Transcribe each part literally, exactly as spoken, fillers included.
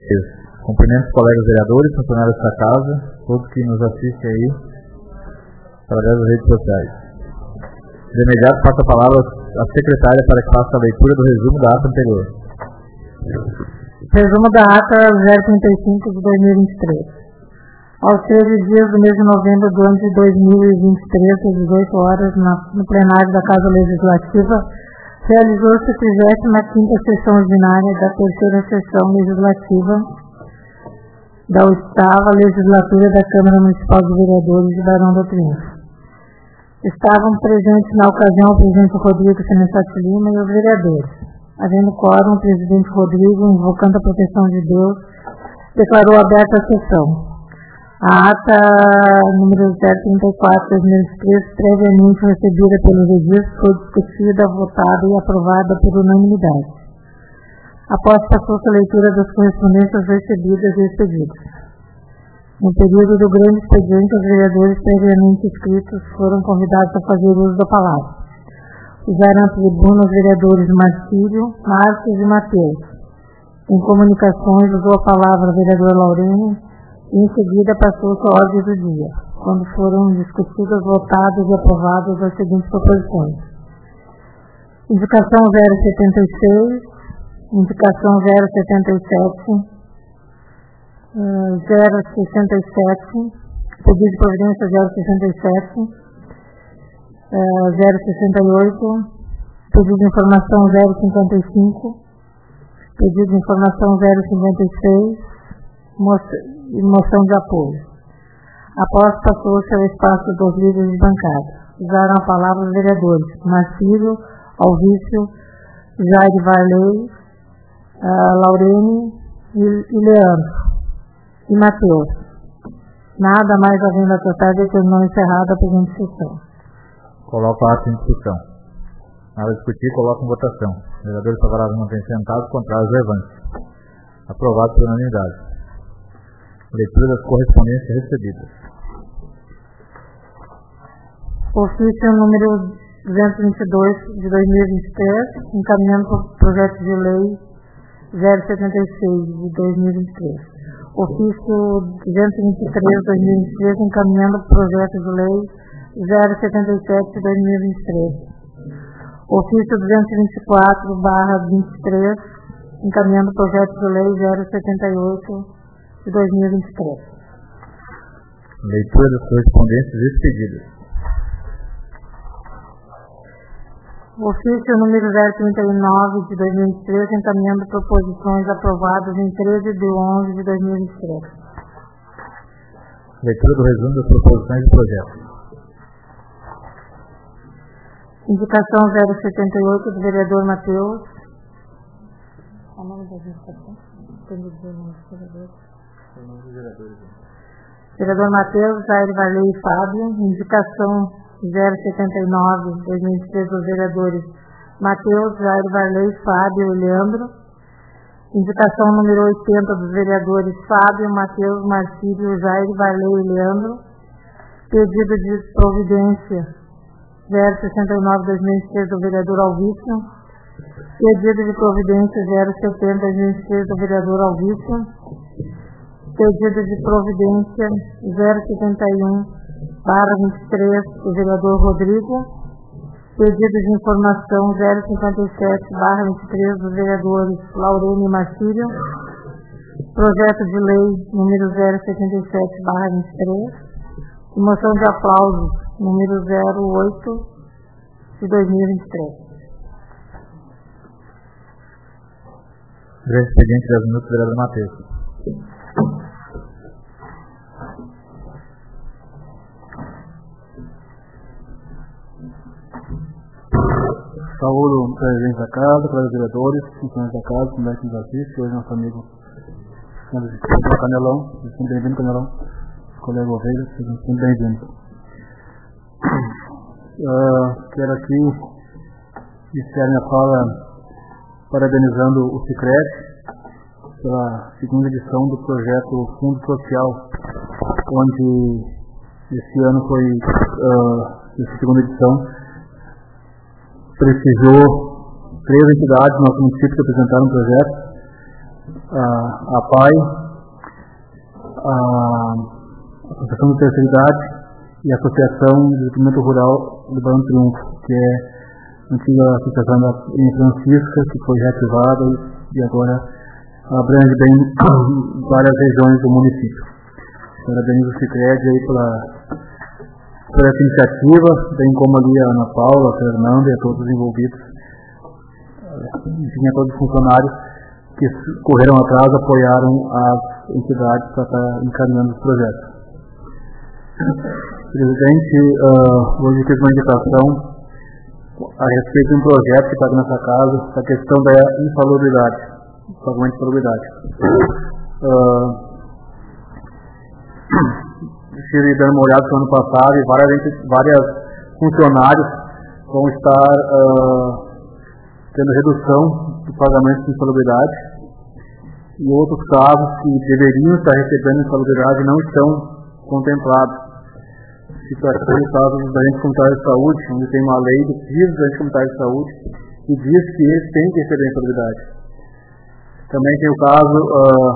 Cumprimento os colegas vereadores, funcionários desta casa, todos que nos assistem aí, através das redes sociais. De imediato, passo a palavra à secretária para que faça a leitura do resumo da ata anterior. Resumo da ata zero trinta e cinco de dois mil e vinte e três. Aos treze dias do mês de novembro do ano de dois mil e vinte e três, às dezoito horas, no plenário da Casa Legislativa, realizou-se a trigésima quinta sessão ordinária da terceira sessão legislativa da oitava legislatura da Câmara Municipal de Vereadores de Barão do Triunfo. Estavam presentes na ocasião o presidente Rodrigo Senesati Lima e os vereadores. Havendo quórum, o presidente Rodrigo, invocando a proteção de Deus, declarou aberta a sessão. A ata número zero trinta e quatro de dois mil e vinte e três, previamente recebida pelo registro, foi discutida, votada e aprovada por unanimidade. Após passou-se a leitura das correspondências recebidas e expedidas. No período do grande expediente, os vereadores previamente inscritos foram convidados a fazer uso da palavra. Fizeram a tribuna os vereadores Marcílio, Márcio e Mateus. Em comunicações, usou a palavra o vereador Laurene e em seguida passou-se a ordem do dia, quando foram discutidas, votadas e aprovadas as seguintes proposições. Indicação zero setenta e seis, indicação zero setenta e sete, zero sessenta e sete, pedido de providência zero sessenta e sete, zero sessenta e oito, pedido de informação zero cinquenta e cinco, pedido de informação zero cinquenta e seis, e moção de apoio. Após passou-se ao espaço dos líderes de bancada. Usaram a palavra os vereadores Marcílio, Alvício, Jair Varley, uh, Laurene e, e Leandro e Mateus. Nada mais havendo a tratar, determinou encerrada a presente sessão. Coloco a ata em discussão. Nada a discutir, coloco em votação. Vereadores favoráveis mantêm sentados, contrários levantes. Aprovado por unanimidade. Leitura das correspondências recebidas. Ofício número duzentos e vinte e dois de dois mil e vinte e três, encaminhando para o projeto de lei zero setenta e seis de dois mil e vinte e três. Ofício duzentos e vinte e três de dois mil e vinte e três, encaminhando para o projeto de lei zero setenta e sete de dois mil e vinte e três. Ofício duzentos e vinte e quatro barra vinte e três, encaminhando o projeto de lei zero setenta e oito de dois mil e vinte e três. Leitura das correspondências expedidas. Ofício número zero trinta e nove de dois mil e vinte e três, encaminhando proposições aprovadas em treze de onze de dois mil e vinte e três. Leitura do resumo das proposições e projetos. Indicação zero setenta e oito do vereador Mateus. O nome da indicação? Tem que dizer o nome do vereador. Vereador Mateus, Jair Varley e Fábio. Indicação zero setenta e nove de dois mil e vinte e três dos vereadores Mateus, Jair Varley, Fábio e Leandro. Indicação número oitenta dos vereadores Fábio, Mateus, Marcílio, Jair Varley e Leandro. Pedido de providência zero sessenta e nove de dois mil e vinte e três do vereador Alvício. Pedido de providência zero setenta de dois mil e vinte e três do vereador Alvício. Pedido de providência zero setenta e um barra vinte e três do vereador Rodrigo. Pedido de informação zero cinquenta e sete barra vinte e três dos vereadores Laurene e Marcílio. Projeto de lei número zero setenta e sete barra vinte e três. E moção de aplausos número zero oito de dois mil e vinte e três. Grande expediente das minutos do vereador Mateus. Saúdo o presidente da casa, para os vereadores, funcionários da casa, como é que nos assiste, hoje nosso amigo Canelão, muito bem-vindo, Canelão, colega Ovelha, muito bem-vindo. Uh, quero aqui iniciar minha fala parabenizando o Sicredi pela segunda edição do projeto Fundo Social, onde esse ano foi, uh, essa segunda edição, precisou três entidades do nosso município que apresentaram um projeto, a, a P A I, a Associação de Terceira Idade e a Associação de Desenvolvimento Rural do Barão Triunfo, que é a antiga Associação da Francisca, que foi reativada e agora abrange bem várias regiões do município. Parabenizo o Sicredi aí pela, por essa iniciativa, bem como ali a Ana Paula, a Fernanda e a todos os envolvidos, enfim, a todos os funcionários que correram atrás, apoiaram as entidades para estar encaminhando os projetos. Presidente, uh, hoje fiz uma indicação a respeito de um projeto que está aqui nessa casa, a questão da insalubridade, pagamento de insalubridade. Uh, estive dando uma olhada no ano passado e várias, várias funcionários vão estar uh, tendo redução do pagamento de insalubridade e outros casos que deveriam estar recebendo insalubridade não estão contemplados. Isso é o caso da Agência Comunitária de Saúde, onde tem uma lei do piso da Agência Comunitária de Saúde que diz que eles têm que receber insalubridade. Também tem o caso uh,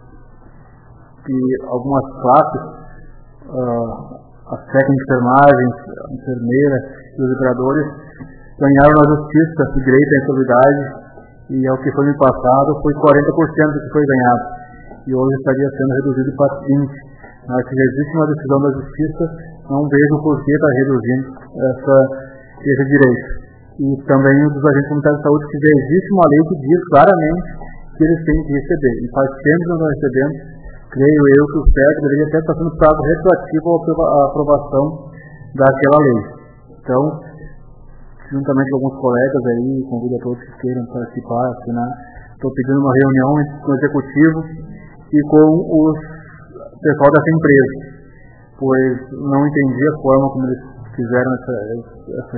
que algumas classes, uh, as técnicas de enfermagem, a enfermeira e os operadores, ganharam na justiça o direito à insalubridade e ao que foi me passado foi quarenta por cento do que foi ganhado e hoje estaria sendo reduzido para vinte por cento. Mas se existe uma decisão da justiça, não vejo por que está reduzindo essa, esse direito. E também o dos agentes comunitários de saúde, que já existe uma lei que diz claramente que eles têm que receber. E faz tempo que não estão recebendo. Creio eu que o C E R deveria até estar sendo prazo retroativo à aprovação daquela lei. Então, juntamente com alguns colegas aí, convido a todos que queiram participar, assinar. Estou pedindo uma reunião com o executivo e com os pessoal dessa empresa, pois não entendi a forma como eles fizeram essa, essa,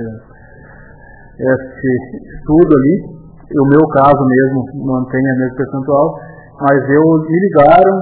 esse estudo ali. E o meu caso mesmo mantém a mesma percentual, mas eu me ligaram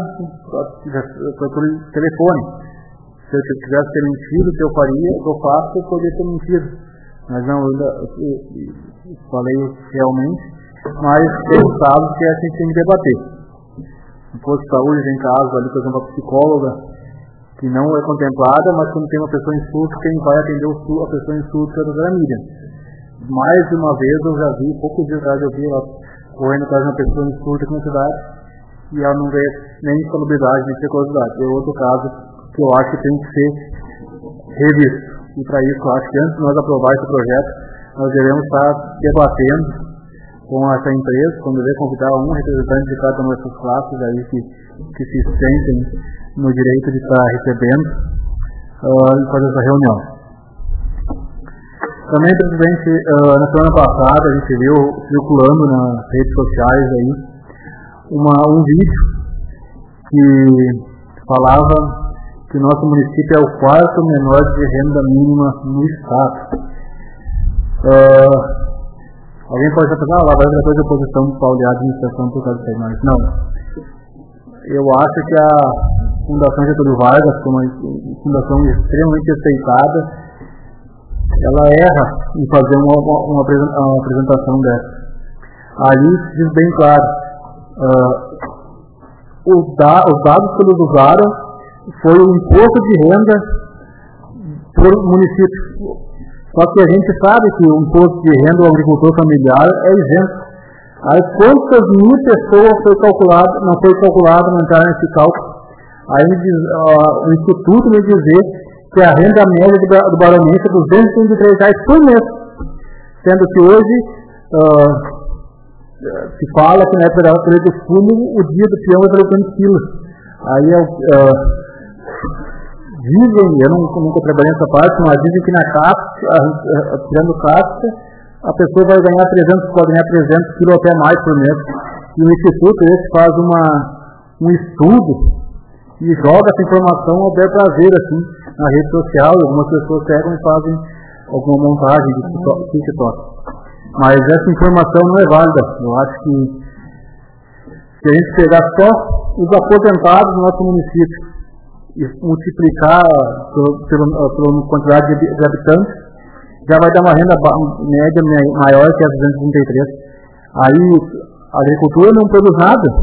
por telefone. Se eu tivesse ter mentido, o que eu faria, o que eu faço, eu poderia ter mentido. Mas não, eu, eu, eu falei realmente, mas tem casos que a gente tem que debater. No posto de saúde tem casos ali, por exemplo, a psicóloga, que não é contemplada, mas quando tem uma pessoa em surto, quem vai atender o surto, a pessoa em surto é a doutora Miriam. Mais de uma vez eu já vi, poucos dias atrás eu vi ela correndo atrás de uma pessoa em surto aqui na cidade, e ela não vê nem insalubridade, nem periculosidade. É outro caso que eu acho que tem que ser revisto. E para isso eu acho que antes de nós aprovar esse projeto, nós devemos estar debatendo com essa empresa, quando eu convidar um representante de cada uma dessas classes aí que, que se sentem no direito de estar recebendo uh, e fazer essa reunião. Também, presidente, uh, na semana passada a gente viu circulando nas redes sociais aí uma, um vídeo que falava que o nosso município é o quarto menor de renda mínima no estado. Uh, Alguém pode pensar, ah, lá vai depois da posição de Paulo e a administração por causa disso, mas não. Eu acho que a Fundação Getúlio Vargas, como uma fundação extremamente respeitada, ela erra em fazer uma, uma, uma apresentação dessa. Ali diz bem claro, uh, os, da, os dados que eles usaram foi o imposto de renda por município. Só que a gente sabe que o imposto de renda do agricultor familiar é isento. Aí quantas mil pessoas foi calculado, não foi calculado, não entrar nesse cálculo. Aí diz, uh, o Instituto me dizer que a renda média do, do baronense é duzentos e trinta e três reais por mês. Sendo que hoje uh, se fala que na época da colheita do fumo, o dia do peão é trezentos quilos. Aí é uh, dizem, eu não, nunca trabalhei nessa parte, mas dizem que na casca, tirando casca, a pessoa vai ganhar trezentos, pode ganhar trezentos quilos até mais por mês. E o Instituto esse faz uma, um estudo e joga essa informação ao bel prazer, assim, na rede social, e algumas pessoas pegam e fazem alguma montagem de TikTok. Mas essa informação não é válida. Eu acho que se a gente pegar só os aposentados do nosso município e multiplicar pela quantidade de, de habitantes, já vai dar uma renda média maior que a duzentos e trinta e três. Aí a agricultura não produz nada,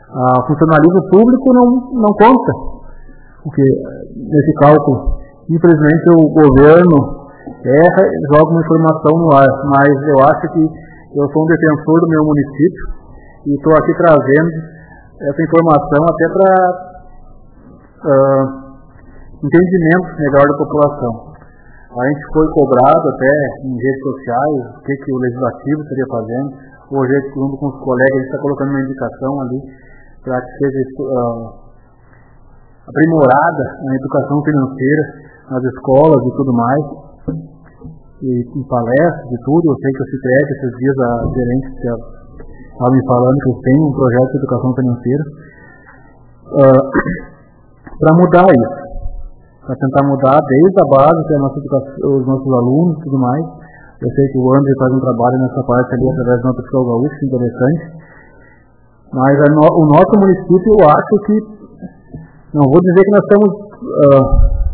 Ah, funcionalismo público não, não conta, porque nesse cálculo, infelizmente, o governo erra e joga uma informação no ar, mas eu acho que eu sou um defensor do meu município e estou aqui trazendo essa informação até para uh, entendimento melhor da população. A gente foi cobrado até em redes sociais o que, que o legislativo estaria fazendo. Hoje, junto com os colegas, a gente está colocando uma indicação ali para que seja uh, aprimorada a educação financeira nas escolas e tudo mais, e em palestras e tudo. Eu sei que o Cicred, esses dias a gerente estava me falando que tem um projeto de educação financeira uh, para mudar isso, para tentar mudar desde a base, que é a nossa educação, os nossos alunos e tudo mais. Eu sei que o André faz um trabalho nessa parte ali através do Nota Fiscal Gaúcho, interessante. Mas a no, o nosso município, eu acho que, não vou dizer que nós estamos uh,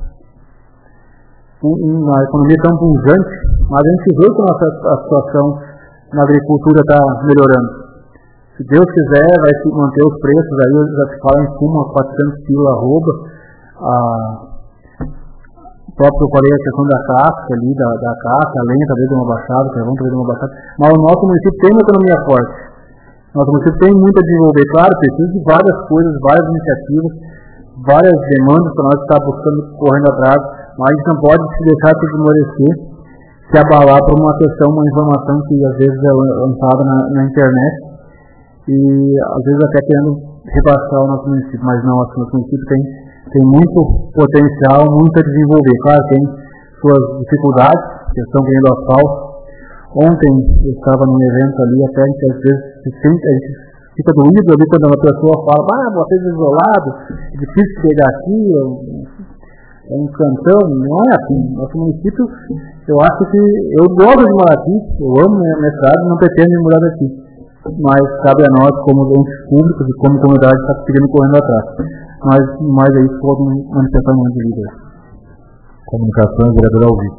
uma economia tão pujante, mas a gente vê que a, nossa, a situação na agricultura está melhorando. Se Deus quiser, vai se manter os preços, aí já se fala em cima, quatrocentos quilos arroba. A, o próprio, eu falei a questão da casca ali, da, da casca, a lenha talvez de uma baixada, o carvão talvez de uma baixada, mas o nosso município tem uma economia forte. Nosso município tem muito a desenvolver, claro, precisa de várias coisas, várias iniciativas, várias demandas para nós estar buscando, correndo atrás, mas a gente não pode se deixar se desmorecer, se abalar por uma questão, uma informação que às vezes é lançada na, na internet e às vezes até querendo rebaixar o nosso município, mas não, o nosso município tem, tem muito potencial, muito a desenvolver. Claro, tem suas dificuldades, questão ganhando asfalto. Ontem eu estava num evento ali, até a gente às vezes se sente, a gente fica doído ali quando uma pessoa fala, ah, vocês isolados, é difícil chegar aqui, é um cantão. Não é assim. Nosso município, eu acho que, eu gosto de morar aqui, eu amo minha, minha cidade, não pretendo morar daqui, mas cabe a nós como entes públicos e como comunidade estar seguindo correndo atrás. Mas mais aí pode manifestar muito de vida. Comunicação, vereador Alvito.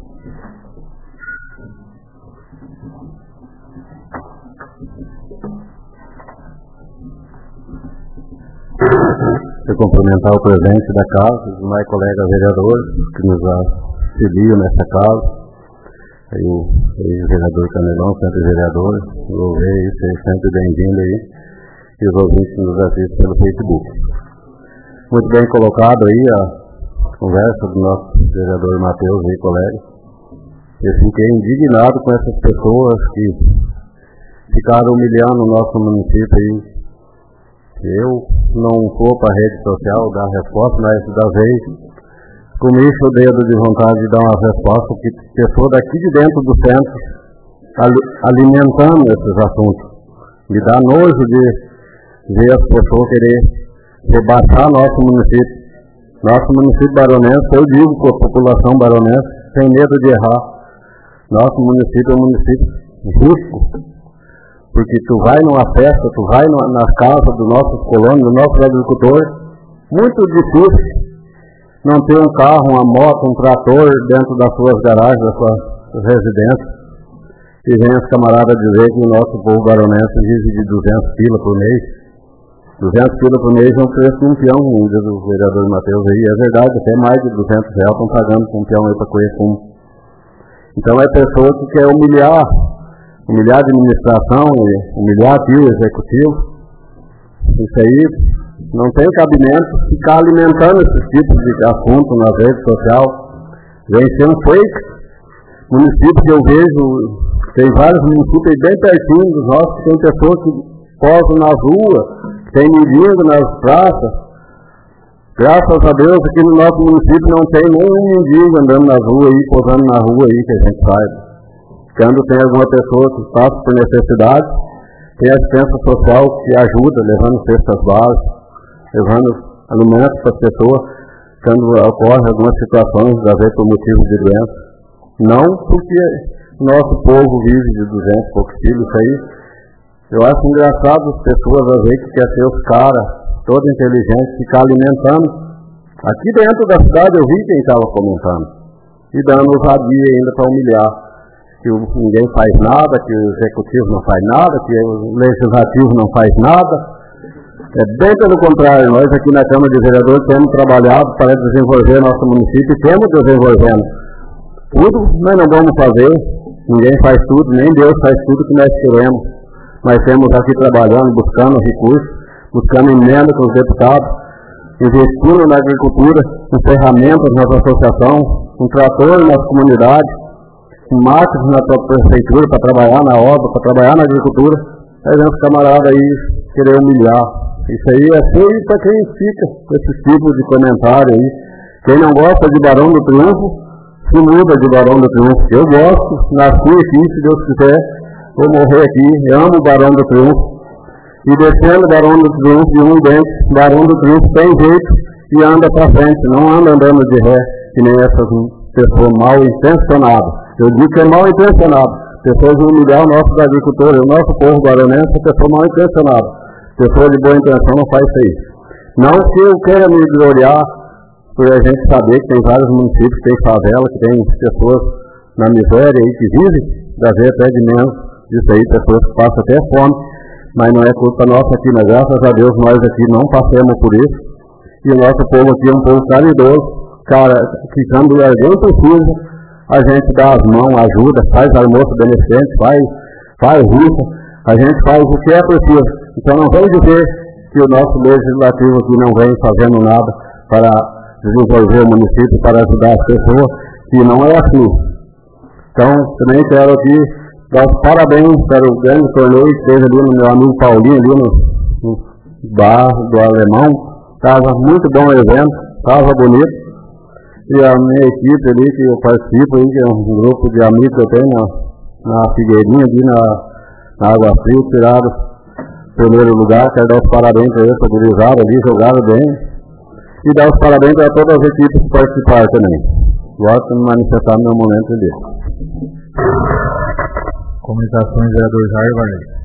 Eu cumprimentar o presidente da casa, os mais colegas vereadores que nos auxiliam nessa casa, aí o ex-vereador Canelão, sempre vereador, o rei, sempre bem-vindo aí, e os ouvintes que nos assistem pelo Facebook. Muito bem colocado aí a conversa do nosso vereador Matheus e colega. Eu fiquei indignado com essas pessoas que ficaram humilhando o nosso município aí. Eu não vou para a rede social dar resposta, mas da vez comi o dedo de vontade de dar uma resposta, que pessoa daqui de dentro do centro alimentando esses assuntos. Me dá nojo de ver as pessoas querer rebaixar nosso município. Nosso município baronense, eu digo para a população baronense, sem medo de errar, nosso município é um município justo, porque tu vai numa festa, tu vai na casa dos nossos colonos, dos nossos agricultores, muito difícil não ter um carro, uma moto, um trator dentro das suas garagens, das suas residências. E vem os camaradas dizer que o nosso povo baronense vive de duzentos pila por mês. duzentos pila por mês é um preço de um peão, como diz o vereador Matheus aí. É verdade, até mais de duzentos reais estão pagando com um peão aí para colher fumo. Então é pessoa que quer humilhar, humilhar a administração, humilhar aqui o executivo. Isso aí não tem cabimento ficar alimentando esses tipos de assuntos nas redes sociais. Vem sendo fake. Município que eu vejo, tem vários municípios bem pertinho dos nossos, tem pessoas que posam nas ruas, tem mendigo nas praças. Graças a Deus aqui no nosso município não tem nenhum mendigo andando nas ruas aí, posando na rua aí, que a gente saiba. Quando tem alguma pessoa que passa por necessidade, tem assistência social que ajuda, levando cestas básicas, levando alimentos para as pessoas, quando ocorre algumas situações, às vezes por motivo de doença. Não porque nosso povo vive de duzentos e poucos filhos, isso aí. Eu acho engraçado as pessoas, às vezes, que querem ser os caras, todos inteligentes, ficar alimentando. Aqui dentro da cidade eu vi quem estava comentando, e dando ousadia ainda para humilhar. Que ninguém faz nada, que o executivo não faz nada, que o legislativo não faz nada. É bem pelo contrário, nós aqui na Câmara de Vereadores temos trabalhado para desenvolver nosso município e temos desenvolvendo. Tudo nós não vamos fazer, ninguém faz tudo, nem Deus faz tudo que nós queremos. Nós temos aqui trabalhando, buscando recursos, buscando emenda com os deputados, investindo na agricultura, com ferramentas na nossa associação, com trator na nossa comunidade, com máquinas na própria prefeitura para trabalhar na obra, para trabalhar na agricultura. Aí vem os camaradas aí querer humilhar. Isso aí é feio para quem fica com esse tipo de comentário aí. Quem não gosta de Barão do Triunfo, se muda de Barão do Triunfo. Eu gosto, nasci aqui, se Deus quiser, vou morrer aqui. Eu amo o Barão do Triunfo. E defendo o Barão do Triunfo de um dente. Barão do Triunfo tem jeito e anda para frente, não anda andando de ré, que nem essas pessoas mal intencionadas. Eu digo que é mal intencionado. Pessoas de humilhar o nosso agricultor, o nosso povo baronense, é pessoa mal intencionada. Pessoa de boa intenção não faz isso aí. Não que eu queira me gloriar por a gente saber que tem vários municípios, que tem favela, que tem pessoas na miséria aí que vivem, já vê até de menos disso aí, pessoas que passam até fome, mas não é culpa nossa aqui, mas graças a Deus nós aqui não passamos por isso. E o nosso povo aqui é um povo caridoso, cara, que quando alguém precisa, a gente dá as mãos, ajuda, faz almoço beneficente, faz, faz rifa, a gente faz o que é preciso. Então não vamos dizer que o nosso legislativo aqui não vem fazendo nada para desenvolver o município, para ajudar as pessoas, que não é assim. Então, também quero aqui dar os parabéns para o grande torneio que teve ali no meu amigo Paulinho, ali no, no bar do Alemão. Estava muito bom o evento, estava bonito. E a minha equipe ali, que eu participo, aí, que é um grupo de amigos que eu tenho na, na Figueirinha, ali na, na Água Fria, tiraram primeiro lugar. Quero dar os parabéns para eles, organizaram ali, jogaram bem. E dar os parabéns para todas as equipes que participaram também. Gosto de me manifestar no meu momento ali. Comunicações, vereador Jair Varley.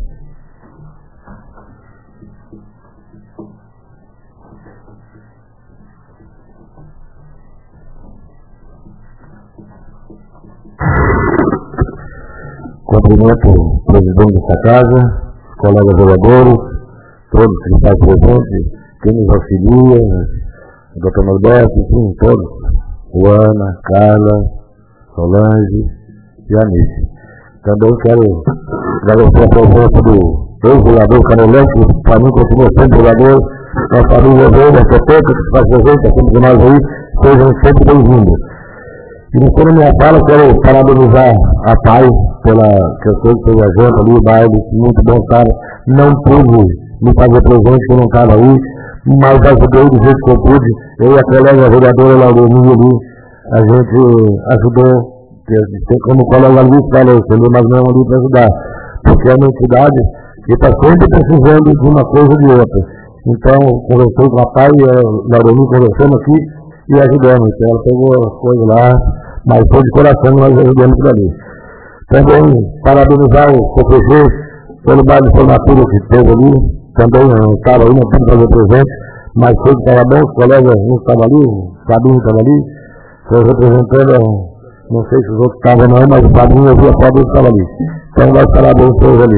Cumprimento o presidente desta casa, colegas vereadores, todos que estão presentes, quem nos auxilia, o doutor Norberto, enfim, todos, Luana, Carla, Solange e Anice. Também quero agradecer a presença do ex-vereador Canelão, que para mim continua sendo vereador, nossa família veio, a Pepeca, que faz presente, assim como nós aí, sejam sempre bem-vindos. Iniciando minha fala, quero parabenizar a Pai pela que eu sei que fez a janta ali, o baile, muito bom, cara. Não pude me fazer presente, que eu não estava aí, mas ajudei do jeito que eu pude. Eu e a colega vereadora Laurelinha ali, a gente ajudou, tem como o colega Luiz falou, entendeu? Mas não ali para ajudar, porque é uma entidade que está sempre precisando de uma coisa ou de outra. Então, conversei com a Pai, a Laurelinha conversando aqui e ajudando. Então, ela pegou as coisas lá, mas foi de coração nós ajudamos por ali. Também parabenizar o C P G pelo baile de formatura que teve ali. Também eu estava aí, não pude fazer presente, mas foi que estava bom, os colegas, um estava ali, o Fabinho estava ali, foi representando, não sei se os outros estavam não, mas o Fabinho eu vi a Fabinho estava ali. Então nós parabéns todos ali.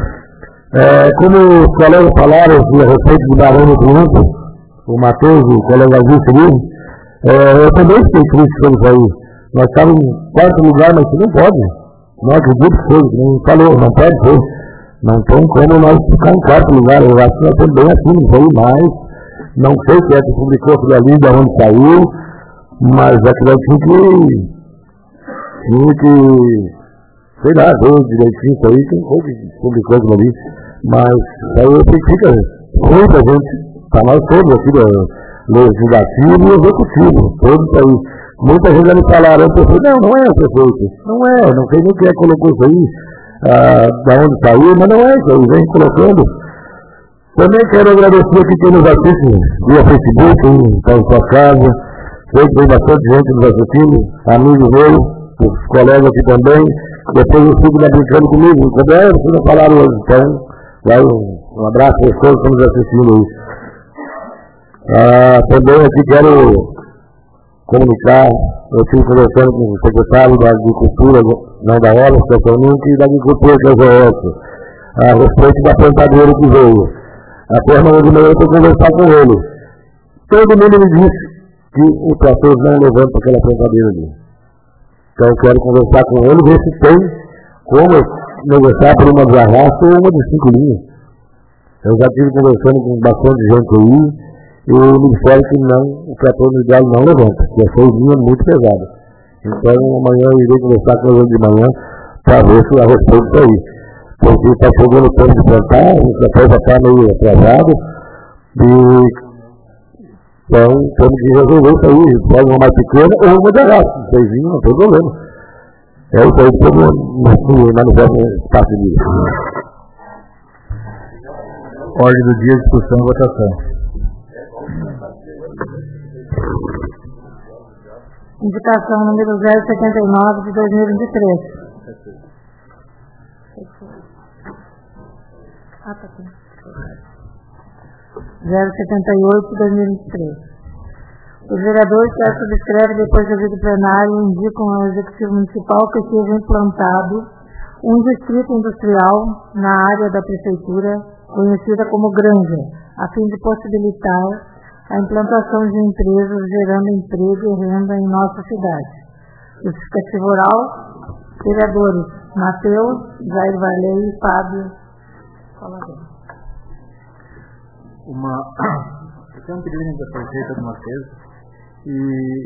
É, como os colegas falaram a respeito do Barão do Triunfo, o Matheus, o colega Augusto ali, é, eu também fiquei triste com isso aí. Nós estávamos em quarto lugar, mas isso não pode. Não acredito que foi, não falou, não pode ser. Não tem como nós ficar em quarto lugar. Eu acho que nós estamos bem acima, não foi mais. Não sei se é que publicou aquilo ali, de onde saiu, mas aquilo ali tinha que, tinha que, sei lá, ver direitinho isso aí, quem foi que publicou aquilo ali. Mas aí eu sei que fica muita gente, para nós todos aqui, do legislativo e executivo, todos aí. Muita gente já me falaram, eu pensei, não, não é o prefeito, não é, não sei nem quem é que colocou isso aí, ah, da onde saiu, mas não é isso aí, vem colocando. Também quero agradecer aqui quem nos assiste via Facebook, está em sua casa, sei que tem bastante gente nos assistindo, amigos meus, os colegas aqui também, depois eu fico lá brincando comigo, também vocês não falaram hoje, então, vai um, um abraço para todos que estão nos assistindo aí. Ah, também aqui quero comunicar, eu estive conversando com o secretário da Agricultura, não da Hora, especialmente, e da Agricultura, que é o Zé Elcio, a respeito da plantadeira que veio. A forma de manhã eu fui conversar com ele. Todo mundo me disse que o trator não levanta aquela plantadeira ali. Então eu quero conversar com ele, ver se tem como negociar por uma de arrasto ou uma de cinco linhas. Eu já estive conversando com bastante gente aí, e me disseram que não, o trator no ideal não levanta, que é seis linhas muito pesada. Então amanhã eu irei conversar com ele de manhã para ver se a respeito disso aí. Porque está chegando o tempo de plantar, o trator já está meio atrasado, e então temos que resolver isso aí, pode uma mais pequena ou uma de arrasto, seis linhas, não tem problema. É isso aí que eu manifesto espaço de dia. Ordem do dia, discussão e votação. Indicação número zero setenta e nove de dois mil e vinte e três. Ah, tá aqui. zero setenta e oito de dois mil e vinte e três. Os vereadores que a subscrevem depois do vídeo plenário indicam ao Executivo Municipal que seja implantado um distrito industrial na área da Prefeitura, conhecida como Granja, a fim de possibilitar a implantação de empresas gerando emprego e renda em nossa cidade. Justificativo oral, vereadores Matheus, Jair Varley e Fábio. Uma... Eu tenho um pedido da prefeita de Matheus e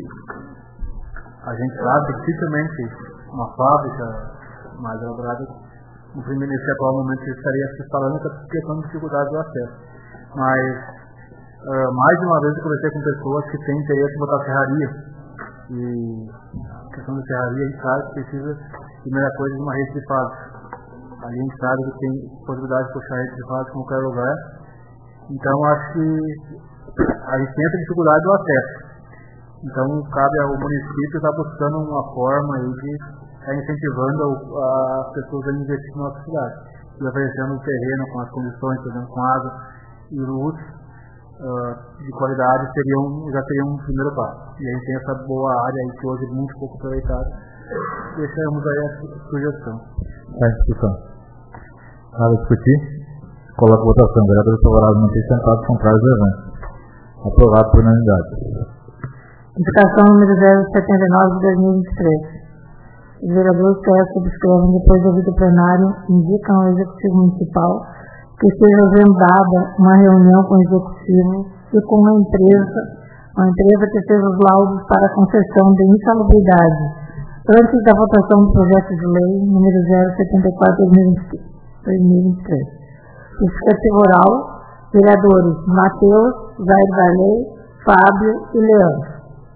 a gente sabe que dificilmente uma fábrica mais elaborada no primeiro, nesse atual momento estaria se instalando por questão de dificuldade do acesso. Mas uh, mais de uma vez eu conversei com pessoas que têm interesse em botar ferraria. E a questão da ferraria a gente sabe que precisa, primeira coisa, de uma rede de fábrica. Ali a gente sabe que tem possibilidade de puxar rede de fábrica em qualquer lugar. Então acho que a gente tem essa dificuldade do acesso. Então cabe ao município estar buscando uma forma aí de estar incentivando as pessoas a investir na nossa cidade. E oferecendo o terreno com as condições, por exemplo, com água e luz uh, de qualidade, seria um, já seria um primeiro passo. E a gente tem essa boa área aí que hoje é muito pouco aproveitada. Deixamos aí a sugestão. Está em discussão. Nada a discutir? Coloca a votação. Vereadores favoráveis manter sentados, contrários levantes. Aprovado por unanimidade. Indicação número zero setenta e nove de dois mil e vinte e três. Os vereadores que a subscrevem depois do vídeo plenário indicam ao Executivo Municipal que seja agendada uma reunião com o Executivo e com uma empresa, uma empresa que seja os laudos para a concessão de insalubridade antes da votação do projeto de lei número zero setenta e quatro de dois mil e vinte e três. Justificativo oral, vereadores Matheus, Jair Varley, Fábio e Leandro.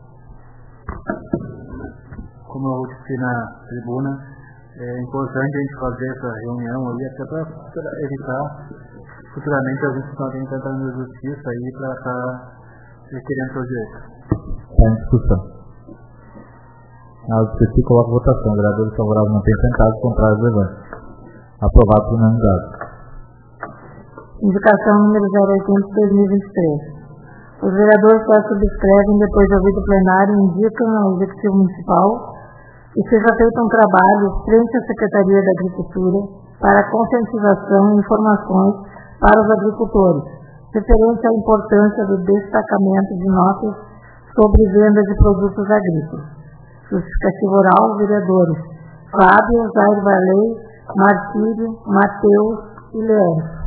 Como eu disse na tribuna, é importante a gente fazer essa reunião aí, até para evitar futuramente a gente estar tentando na justiça aí para estar requerendo seus direitos. Está em discussão. Na discussão, coloca a votação. Vereadores favoráveis mantém sentados, contrários levantes. Aprovado por unanimidade. Indicação número zero oitenta de dois mil e vinte e três. Os vereadores que a subscrevem depois do vídeo plenário indicam ao Executivo Municipal que seja feito um trabalho frente à Secretaria da Agricultura para conscientização e informações para os agricultores, referente à importância do destacamento de notas sobre venda de produtos agrícolas. Justificativo oral, vereadores Fábio, Jair Varley, Martírio, Matheus e Leandro.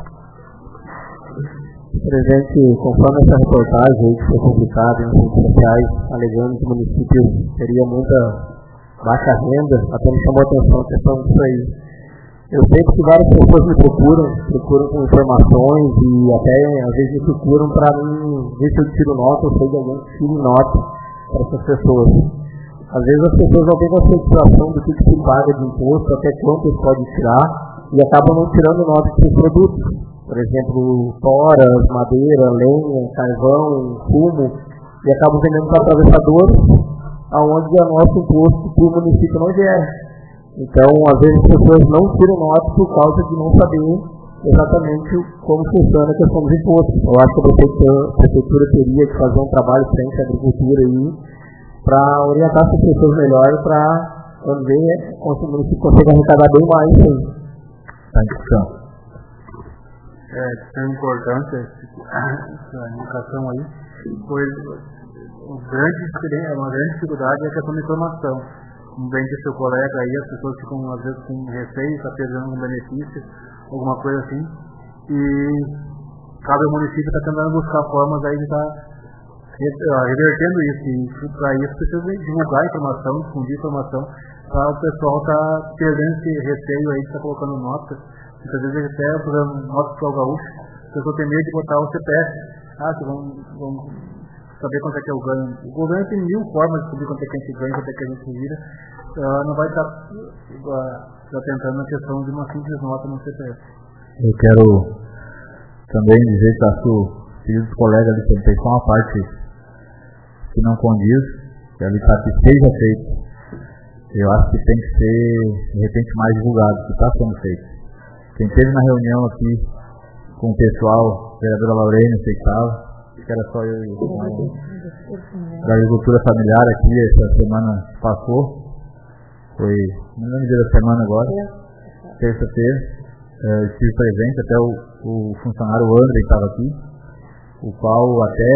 Presidente, conforme essa reportagem aí que foi publicada nas redes sociais, alegando que o município teria muita baixa renda, até me chamou a atenção a questão disso aí. Eu sei que várias pessoas me procuram, procuram com informações e até às vezes me procuram para mim ver se eu tiro nota, ou sei de alguém que tire nota para essas pessoas. Às vezes as pessoas não têm a satisfação do que se paga de imposto, até quanto eles podem tirar, e acabam não tirando nota desses produtos. Por exemplo, toras, madeira, lenha, carvão, fumo, e acabam vendendo para atravessadores, aonde o nosso imposto para o município não gera. Então, às vezes as pessoas não tiram nota por causa de não saber exatamente como funciona a questão dos impostos. Eu acho que a prefeitura, a prefeitura teria que fazer um trabalho frente à agricultura aí, para orientar essas pessoas melhor, para ver como o município consegue arrecadar bem mais. Está em discussão. é, de tão importância essa indicação aí, pois o grande, uma grande dificuldade é a questão da informação. Como bem disse seu colega aí, as pessoas ficam às vezes com receio, está perdendo algum benefício, alguma coisa assim, e cabe ao município estar tá tentando buscar formas aí de estar tá revertendo isso, e para isso precisa divulgar informação, difundir informação, para o pessoal estar tá perdendo esse receio aí de estar tá colocando notas. Muitas vezes eles até usando notas para o gaúcho, a pessoa tem medo de botar o C P F, ah, que vão, vão saber quanto é que eu ganho. O governo tem mil formas de saber quanto é que a gente ganha, quanto é que a gente vira, uh, não vai estar uh, tá tentando na questão de uma simples nota no C P F. Eu quero também dizer que acho que os colegas ali tem só uma parte que não condiz, que ali está que seja feito. Eu acho que tem que ser, de repente, mais divulgado, que está sendo feito. Quem esteve na reunião aqui com o pessoal, a vereadora Laurene, sei que estava, acho que era só eu e o da agricultura familiar aqui, essa semana passou, foi, não lembro o dia da semana agora, terça-feira, uh, estive presente, até o, o funcionário André estava aqui, o qual até,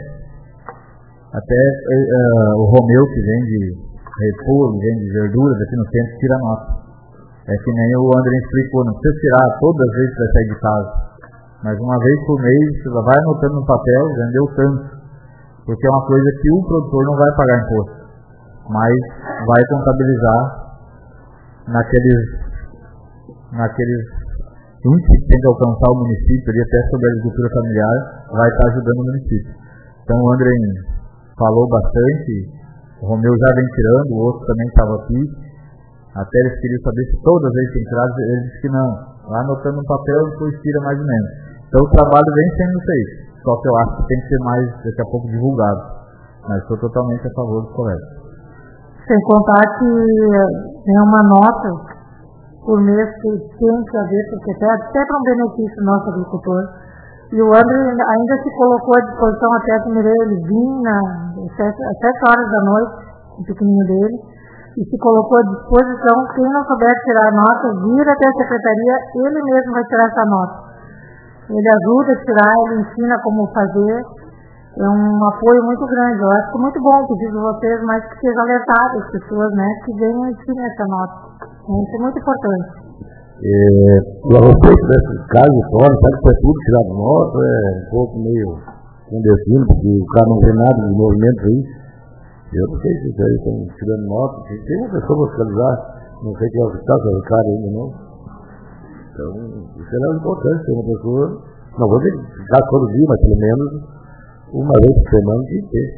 até uh, o Romeu, que vende repolho, vende verduras aqui no centro, tira nota. É que nem o André explicou, não precisa tirar todas as vezes que vai sair de casa, mas uma vez por mês você vai anotando no papel, vendeu tanto, porque é uma coisa que o produtor não vai pagar imposto, mas vai contabilizar naqueles, naqueles índices que tem que alcançar o município, ali até sobre a agricultura familiar, vai estar ajudando o município. Então o André falou bastante, o Romeu já vem tirando, o outro também estava aqui. Até eles queriam saber se todas as vezes tem tirado, eles disse que não. Vai anotando no papel e depois tira mais ou menos. Então o trabalho vem sendo feito. Só que eu acho que tem que ser mais, daqui a pouco, divulgado. Mas estou totalmente a favor dos colegas. Sem contar que tem uma nota por mês que tem que haver, porque até, até para um benefício do nosso agricultor. E o André ainda se colocou à disposição, até que ele vinha às sete horas da noite, o pequenininho dele, e se colocou à disposição, quem não souber tirar a nota, vira até a secretaria, ele mesmo vai tirar essa nota. Ele ajuda a tirar, ele ensina como fazer, é um apoio muito grande. Eu acho que é muito bom que digo vocês, mas que seja alertado as pessoas, né, que venham e tirem essa nota. Isso é muito importante. É, e a respeito desses casos, fora, sabe que é tudo tirado nota, é um pouco meio clandestino, porque o cara não vê nada de movimento aí. Eu não sei se isso aí estão tirando nota, tem uma pessoa para fiscalizar, não sei quem é o fiscal, se é o cara ainda não. Então, isso é importante, ter uma pessoa, não vou dizer ficar todo dia, mas pelo menos uma vez por semana tem que ter.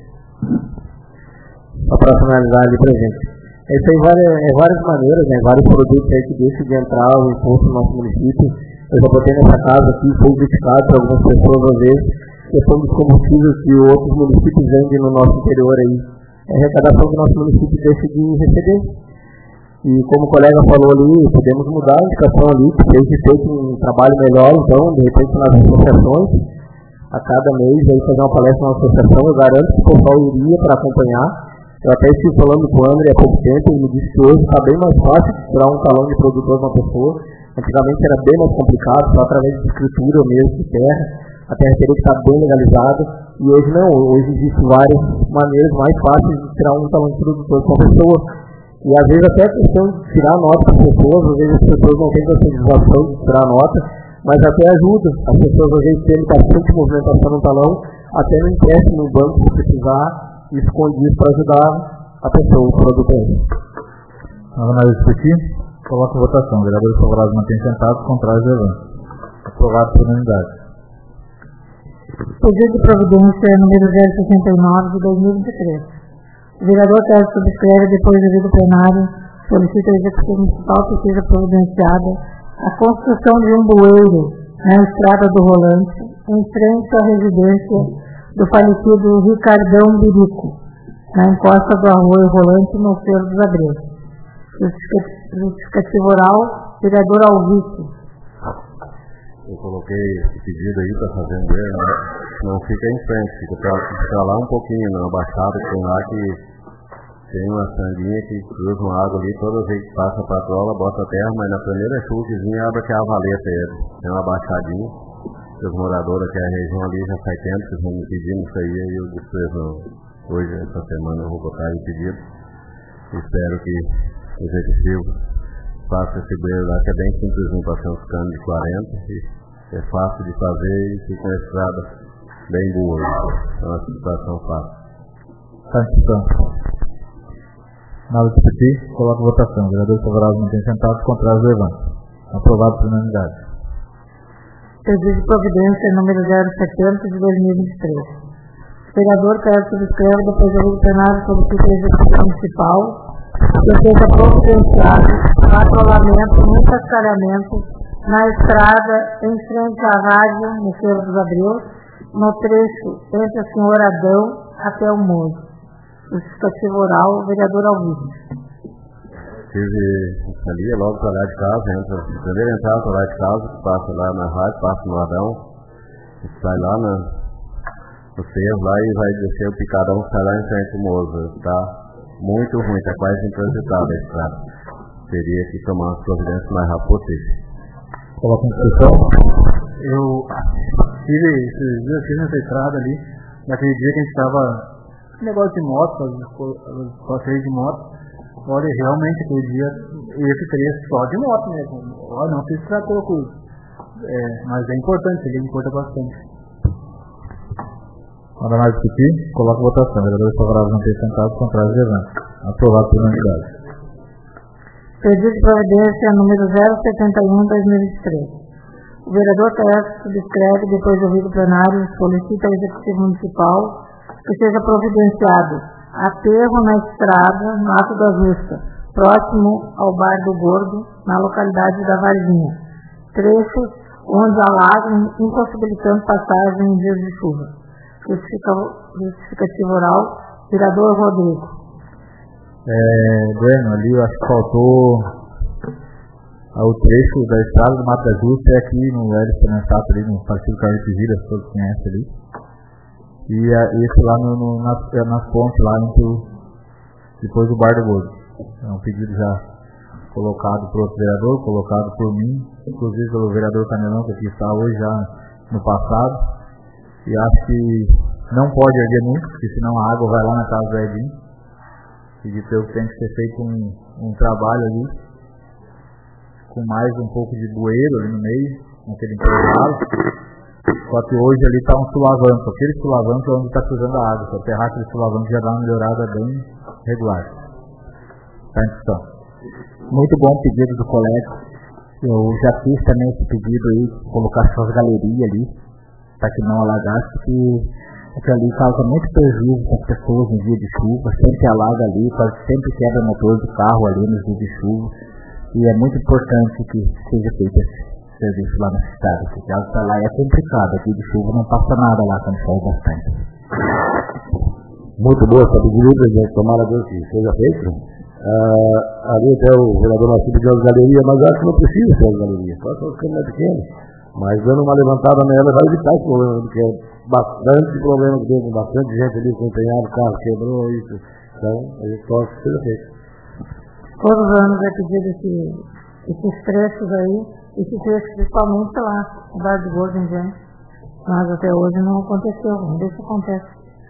Só para finalizar ali pra gente. Isso aí várias, é várias maneiras, né, vários produtos aí que deixam de entrar o imposto no nosso município. Eu já botei nessa casa aqui, foi criticado por algumas pessoas às vezes, questão dos combustíveis que outros municípios vendem no nosso interior aí. É a arrecadação que o nosso município deixa de receber. E como o colega falou ali, podemos mudar a indicação ali, que tem que ter um trabalho melhor, então, de repente nas associações, a cada mês, aí fazer uma palestra na associação, eu garanto que o pessoal iria para acompanhar. Eu até estive falando com o André há pouco tempo, ele me disse que hoje está bem mais fácil de tirar um talão de produtor de uma pessoa. Antigamente era bem mais complicado, só através de escritura mesmo, de terra, a terra teria que estar bem legalizada. E hoje não, hoje existem várias maneiras mais fáceis de tirar um talão de produtor de uma pessoa. E às vezes até a questão de tirar nota para as pessoas, às vezes as pessoas não têm conscientização de tirar nota, mas até ajuda. As pessoas às vezes têm bastante movimentação no talão, até no empréstimo no banco, se precisar, isso condiz para ajudar a pessoa, o produtor. Vamos mais discutir? Coloca a votação. Vereadores favoráveis mantêm sentados, contrários levantam. Aprovado por unanimidade. Pedido de providência número zero sessenta e nove de dois mil e vinte e três. O vereador Tércio subscreve, depois do devido plenário, solicita a execução municipal que seja providenciada a construção de um bueiro na estrada do Rolante, em frente à residência do falecido Ricardão Birico, na encosta do Arroio Rolante, no Cerro dos Abreios. Justificativo oral, vereador Alvice. Eu coloquei esse pedido aí para fazer um ver, né? Não fica em frente, fica para lá um pouquinho, na baixada que tem lá, que tem uma sanguinha que cruza uma água ali, toda vez que passa a patrola, bota a terra, mas na primeira chuvazinha abre aquela valeta aí, tem uma baixadinha, os moradores aqui da região ali já faz tempo que estão me pedindo isso aí, e eu disse, não, hoje, essa semana, eu vou botar aí pedido. Espero que o executivo faça esse breiro lá, que é bem simplesinho, para ser uns canos de quarenta, e é fácil de fazer e fica uma estrada bem boa. É uma situação fácil. Está em discussão. Nada de discutir, coloca a votação. Vereadores favoráveis mantêm sentados, contrários levantam. Aprovado por unanimidade. Pedido de providência número zero setenta de dois mil e vinte e três. O vereador Pedro subscreve, depois do aviso plenário, solicita a execução municipal que seja providenciado o atrolamento no cascalhamento na estrada em frente à rádio, no Cerro dos Abreus, no trecho entre a Senhor Adão até o Morro. Justificativo oral, o vereador Alvino. Tive ali, é logo para lá de casa, entra, primeiro entrar para lá de casa, passa lá na rádio, passa no Adão, sai lá na, no cerro lá e vai descer o picadão que sai lá em frente ao Morro. Tá muito ruim, está quase intransitável a estrada. Teria que tomar as providências mais rápido possível. Coloca em discussão. Eu tive esses dias, fiz essa estrada ali, naquele dia que a gente estava negócio de moto, passeio de moto. Olha, realmente aquele dia esse trecho só de moto mesmo. Olha, não sei se tratou com isso. É, mas é importante, ele importa bastante. Nada mais discutir, coloca a votação. Vereadores favoráveis não têm sentados, contrários levantam. Aprovado por unanimidade. Pedido de providência número zero setenta e um de dois mil e vinte e três. O vereador Pedro subscreve, depois do ouvido plenário, solicita ao Executivo Municipal que seja providenciado aterro na estrada no Alto da Justa, próximo ao Bar do Gordo, na localidade da Varginha. Trechos onde alagam, impossibilitando passagem em dias de chuva. Justificativo oral, vereador Rodrigo. É, Breno, ali eu acho que faltou o trecho da estrada do Mata Justa, é aqui no Hélio Penansato, ali no Partido Carlos de Gira, todos conhecem ali. E a, esse lá no, no, nas, nas pontes, lá entre, depois do Bar do Gordo. É um pedido já colocado por outro vereador, colocado por mim, inclusive pelo vereador Canelão, que aqui está hoje já no passado. E acho que não pode erguer muito, porque senão a água vai lá na casa do Edinho. E de que tem que ser feito um, um trabalho ali, com mais um pouco de bueiro ali no meio, naquele intervalo. Só que hoje ali está um sulavanco, aquele sulavanco é onde está cruzando a água. Se aterrar aquele sulavanco já dá uma melhorada bem regular. Está em discussão. Muito bom o pedido do colega. Eu já fiz também esse pedido aí, colocar suas galerias ali, para que não alagasse, porque aquilo ali causa muito prejuízo para as pessoas em dia de chuva, sempre alaga ali, sempre quebra o motor do carro ali nos dias de chuva. E é muito importante que seja feito esse serviço lá na cidade, porque a água lá é complicado, aqui de chuva não passa nada lá quando chove bastante. Muito boa essa pedida, tomara Deus que seja feito. Uh, ali até o vereador Nascido pediu as galerias, mas acho que não precisa ser as galerias, só são ficando mais pequenas. Mas dando uma levantada nela vai evitar esse problema, porque é bastante problema que tem, bastante gente ali com empenhado, o carro quebrou, isso. Então, a gente torce que seja feito. Todos os anos é pedido esse, esses trechos aí, esse trecho principalmente lá, no Bar do Gordo em diante. Mas até hoje não aconteceu, vamos ver se acontece.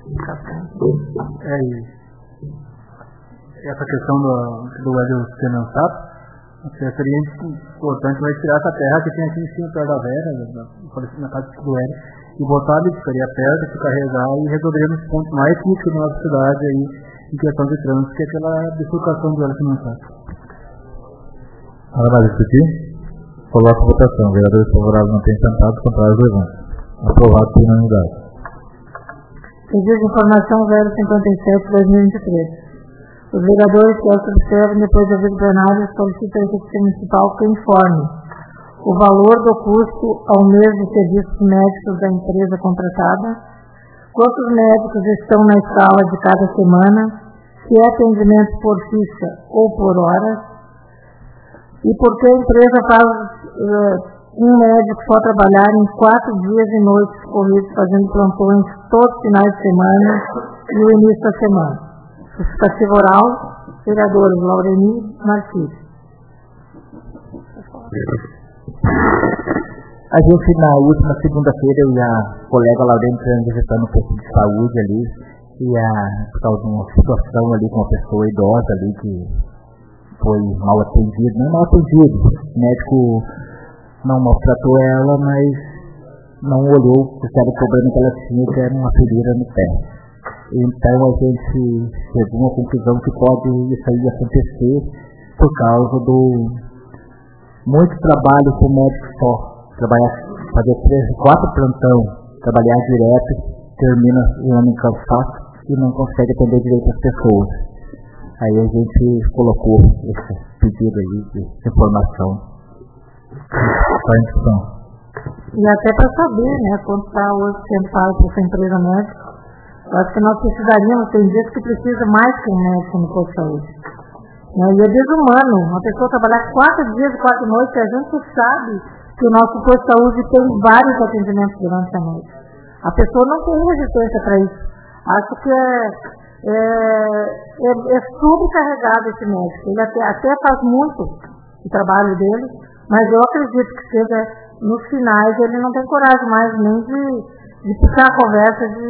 É isso. Essa questão do, do Hélio Penansato, seria importante vai tirar essa terra que tem aqui em cima, perto da Vera, na, na casa do Hélio, e botar ali, ficaria perto, se carregar e resolveria os pontos mais críticos da nossa cidade aí, em questão de trânsito, que é aquela bifurcação do Hélio Penansato. Nada mais discutir? Coloca a votação. Vereadores favoráveis não têm sentados, contrários levantam. Aprovado por unanimidade. Pedido de informação zero cinquenta e sete de dois mil e vinte e três. Os vereadores que observam depois do aviso plenário solicitam ao Executivo Municipal que informe o valor do custo ao mês de serviços médicos da empresa contratada, quantos médicos estão na escala de cada semana, se é atendimento por ficha ou por horas, e por que a empresa faz uh, um médico só trabalhar em quatro dias e noites corridos, fazendo plantões todos os finais de semana e o início da semana. Justificativo oral, vereadores Laureni Martins. A gente, na última segunda-feira, eu e a colega Laurene estamos visitando um posto de saúde ali, e a, por causa de uma situação ali com uma pessoa idosa ali que foi mal atendida, não mal atendida, o médico não maltratou ela, mas não olhou porque era o problema que ela tinha, que era uma ferida no pé. Então a gente chegou à conclusão que pode isso aí acontecer por causa do muito trabalho com o médico só, trabalhar, fazer três, quatro plantão, trabalhar direto, termina o ano cansado e não consegue atender direito as pessoas. Aí a gente colocou esse pedido aí de informação. E até para saber, né, quanto está hoje sendo pago por essa empresa médica, eu acho que nós precisaríamos, tem dias que precisa mais que um médico no posto de saúde. Né, e é desumano, uma pessoa trabalhar quatro dias e quatro noites, a gente sabe que o nosso posto de saúde tem vários atendimentos durante a noite. A pessoa não tem resistência para isso. Acho que é, é, é, é sobrecarregado esse médico. Ele até, até faz muito o trabalho dele, mas eu acredito que seja, nos finais, ele não tem coragem mais nem de, de puxar a conversa, de,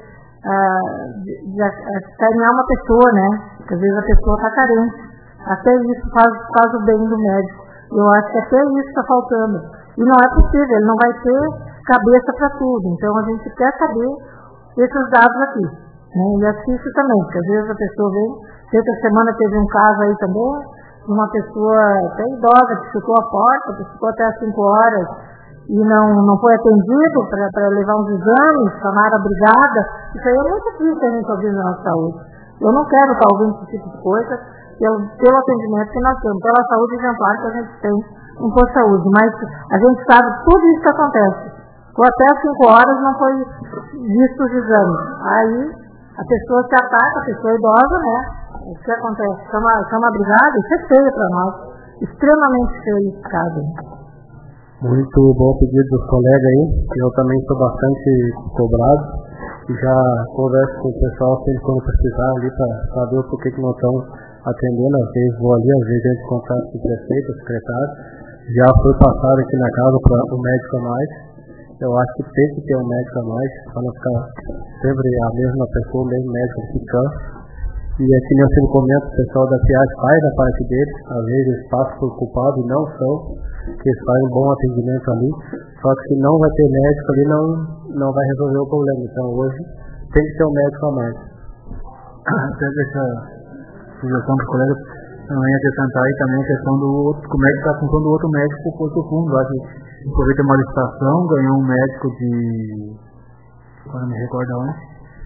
uh, de, de acarinhar uma pessoa, né? Porque às vezes a pessoa está carente. Até isso faz, faz o bem do médico. Eu acho que até isso está faltando. E não é possível, ele não vai ter cabeça para tudo. Então a gente quer saber esses dados aqui. Né? E assiste também, porque às vezes a pessoa vem, certa semana teve um caso aí também, uma pessoa até idosa que ficou à porta, que ficou até às cinco horas e não, não foi atendido para levar uns exames, chamaram a brigada. Isso aí é muito difícil a gente ouvir na nossa saúde. Eu não quero estar ouvindo esse tipo de coisa pelo, pelo atendimento que nós temos, pela saúde exemplar que a gente tem em posto de saúde. Mas a gente sabe tudo isso que acontece. Ou até às cinco horas não foi visto os exames. Aí a pessoa se ataca, a pessoa idosa, né? O que acontece? Chama, chama a brigada, isso é feio para nós. Extremamente feio esse caso. Muito bom pedido dos colegas aí. Eu também estou bastante cobrado. E já converso com o pessoal se eles vão precisar ali para saber o porquê que não estão atendendo. Às vezes vou ali, às vezes a gente contato com o prefeito, o secretário. Já foi passado aqui na casa para o médico a mais. Eu acho que tem que ter um médico a mais, para não ficar sempre a mesma pessoa, o mesmo médico ficando. E aqui nem eu comento, o pessoal da P I A faz a parte deles, às vezes eles passam por culpados e não são, que eles fazem um bom atendimento ali, só que se não vai ter médico ali, não, não vai resolver o problema. Então hoje tem que ter um médico a mais. Pega essa sugestão dos colegas, também acrescentar aí também a questão do outro, como é que está a função do outro médico para o posto fundo. Acho que aproveita uma licitação, ganhou um médico de, agora não me recordo onde,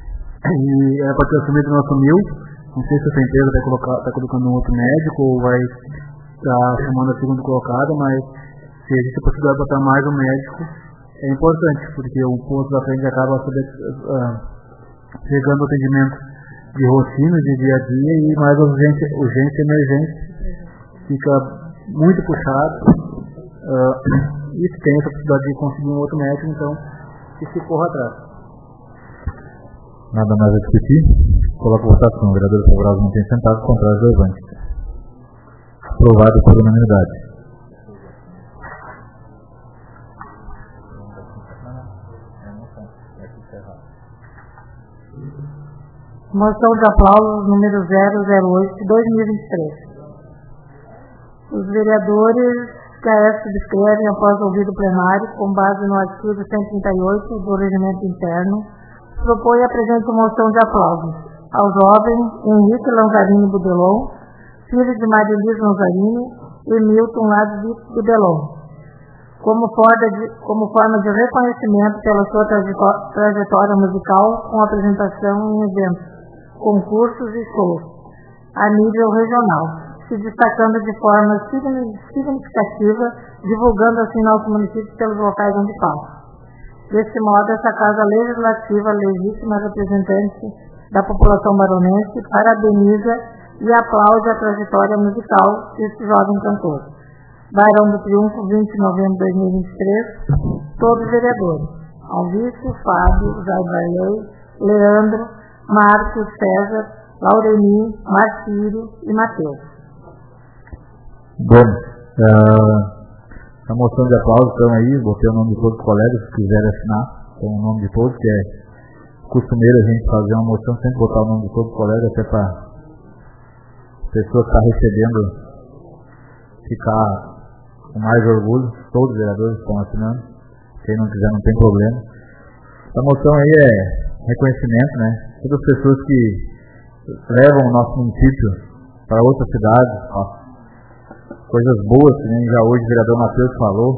e era para ter assumido, não assumiu. Não sei se essa empresa vai colocar, está colocando um outro médico ou vai estar tá chamando a segunda colocada, mas se existe a possibilidade de botar mais um médico, é importante, porque o posto da frente acaba uh, pegando o atendimento de rotina, de dia a dia, e mais urgência, urgência e emergência fica muito puxado. Uh, e tem essa possibilidade de conseguir um outro médico, então que se corra atrás. Nada mais a discutir? Coloco a votação. Vereadores favoráveis mantêm sentados, contrários levantes. Aprovado por unanimidade. Moção de aplausos número zero zero oito de dois mil e vinte e três. Os vereadores que a E S subscrevem após ouvir o plenário, com base no artigo cento e trinta e oito do Regimento Interno, propõe e apresenta moção de aplausos ao jovem Henrique Lanzarini Budelon, filho de Marilis Lanzarini e Milton Ladvik Budelon, como forma, de, como forma de reconhecimento pela sua trajetória musical com apresentação em eventos, concursos e shows a nível regional, se destacando de forma significativa, divulgando assim nosso município pelos locais onde passa. Desse modo, essa Casa Legislativa, legítima representante da população baronense, parabeniza e aplaude a trajetória musical desse jovem cantor. Barão do Triunfo, vinte de novembro de dois mil e vinte e três, todos vereadores: Alvício, Fábio, Jair Barley, Leandro, Marcos, César, Laureni, Marcírio e Matheus. Bom, uh, A moção de aplauso estão aí, botei o nome de todos os colegas, se quiserem assinar, tem o nome de todos, que é costumeiro a gente fazer uma moção, sempre botar o nome de todos os colegas, até para pessoas que estão recebendo ficar com mais orgulho. Todos os vereadores estão assinando, quem não quiser não tem problema. A moção aí é reconhecimento, né? Todas as pessoas que levam o nosso município para outras cidades, ó, coisas boas, que nem já hoje o vereador Matheus falou,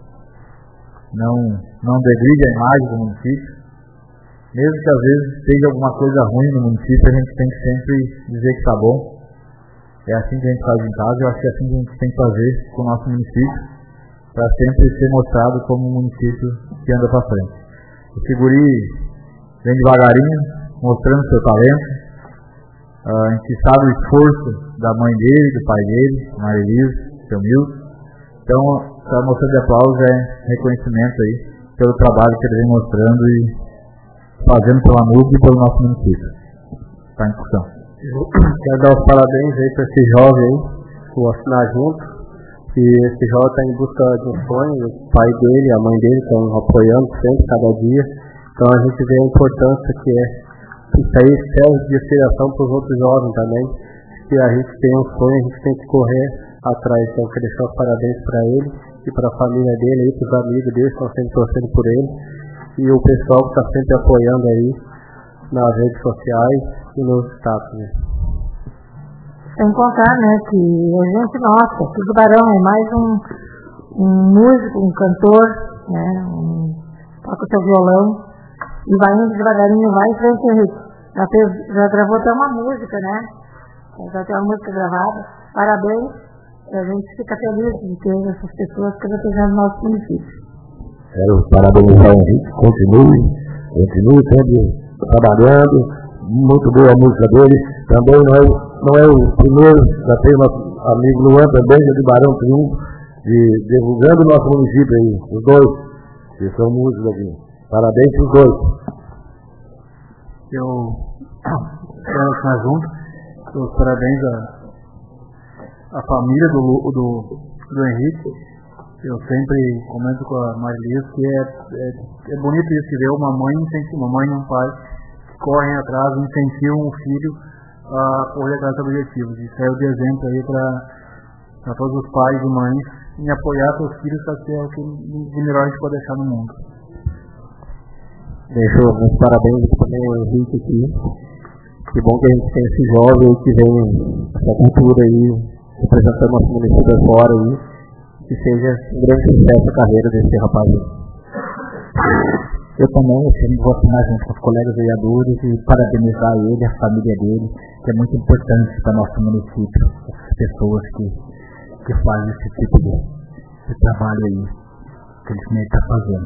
não, não degride a imagem do município. Mesmo que às vezes seja alguma coisa ruim no município, a gente tem que sempre dizer que está bom. É assim que a gente faz em casa, eu acho que é assim que a gente tem que fazer com o nosso município, para sempre ser mostrado como um município que anda para frente. O Figuri vem devagarinho, mostrando seu talento. Uh, a gente sabe o esforço da mãe dele, do pai dele, Marilise, seu Milton. Então, a moção de aplauso é reconhecimento aí pelo trabalho que ele vem mostrando e fazendo pela M U C e pelo nosso município. Está em discussão. Quero dar os parabéns aí para esse jovem aí, vou assinar junto. E esse jovem está em busca de um sonho, o pai dele, a mãe dele estão apoiando sempre, cada dia. Então a gente vê a importância que é. Isso aí serve de inspiração para os outros jovens também. Se a gente tem um sonho, a gente tem que correr atrás. Então eu quero deixar os parabéns para ele e para a família dele, aí, para os amigos dele que estão sempre torcendo por ele. E o pessoal que está sempre apoiando aí nas redes sociais e nos status. Né? Sem contar, né, que a gente nota que o Tubarão é mais um, um músico, um cantor, né, um, toca o seu violão e vai indo devagarinho, vai em frente, Henrique. Já, fez, já gravou até uma música, né? Já tem uma música gravada. Parabéns, a gente fica feliz de ter essas pessoas que representam o nosso município. Quero parabenizar o Henrique, continue, continue sempre trabalhando, muito boa a música dele. Também não é, não é o primeiro, já tem nosso amigo Luan também, de Barão Triunfo, de, divulgando o nosso município aí, os dois, que são músicos aqui. Parabéns para os dois. Eu quero assinar junto, os parabéns à, à família do, do, do Henrique. Eu sempre comento com a Marilise que é, é, é bonito isso, que ver uma mãe, uma mãe e um pai que correm atrás, incentivam o filho a correr atrás dos objetivos. Isso é o de exemplo aí para todos os pais e mães em apoiar seus filhos para ser o que de melhor a gente pode deixar no mundo. Deixo meus parabéns também ao Henrique aqui. Que bom que a gente tem esse jovem que vem essa cultura aí, representando nosso município fora aí. Que seja um grande sucesso a carreira desse rapaz. Eu também, eu vou assinar junto com os colegas vereadores e parabenizar ele, a família dele, que é muito importante para nosso município, as pessoas que, que fazem esse tipo de, de trabalho aí, que eles nem estão fazendo.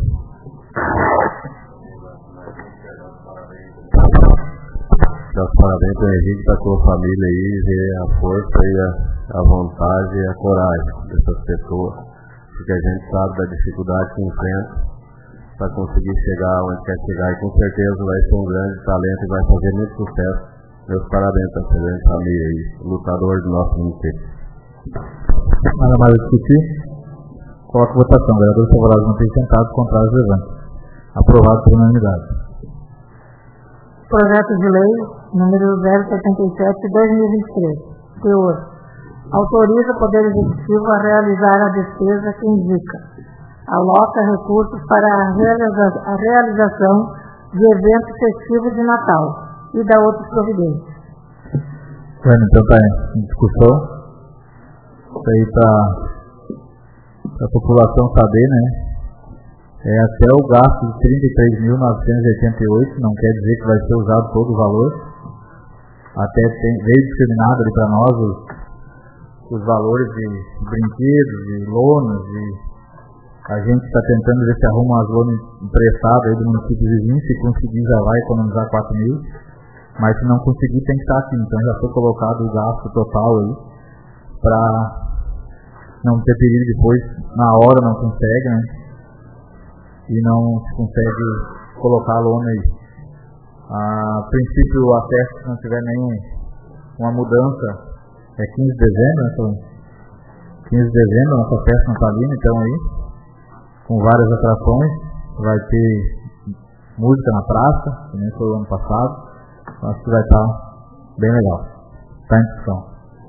Então, parabéns para o Henrique, para a sua família aí, ver a força e a, a vontade e a coragem dessas pessoas, porque a gente sabe da dificuldade que enfrenta para conseguir chegar onde quer chegar, e com certeza vai ser um grande talento e vai fazer muito sucesso. Meus parabéns para essa grande família aí, lutador do nosso município. Nada mais a discutir? Coloca a votação. Vereadores favoráveis não têm sentado, contrários levantam. Aprovado por unanimidade. Projeto de lei número zero setenta e sete de dois mil e vinte e três. Teor. Autoriza o Poder Executivo a realizar a despesa que indica. Aloca recursos para a, realiza a realização de eventos festivos de Natal e da outras providências. Bueno, então está em discussão. Isso aí para a população saber, né? É até o gasto de trinta e três mil novecentos e oitenta e oito, não quer dizer que vai ser usado todo o valor. Até tem, veio discriminado ali para nós os, os valores de brinquedos, de lonas, de, a gente está tentando ver se arruma as lonas emprestadas aí do município vizinho, se conseguir já vai economizar quatro mil, mas se não conseguir tem que estar aqui, então já foi colocado o gasto total aí, para não ter perigo depois, na hora não consegue, né? E não se consegue colocar a lona aí. A princípio, o acesso, se não tiver nenhuma mudança, é quinze de dezembro, né? Então, quinze de dezembro, nossa festa natalina, então aí, com várias atrações, vai ter música na praça, que nem foi o ano passado, acho que vai estar bem legal. Está em discussão.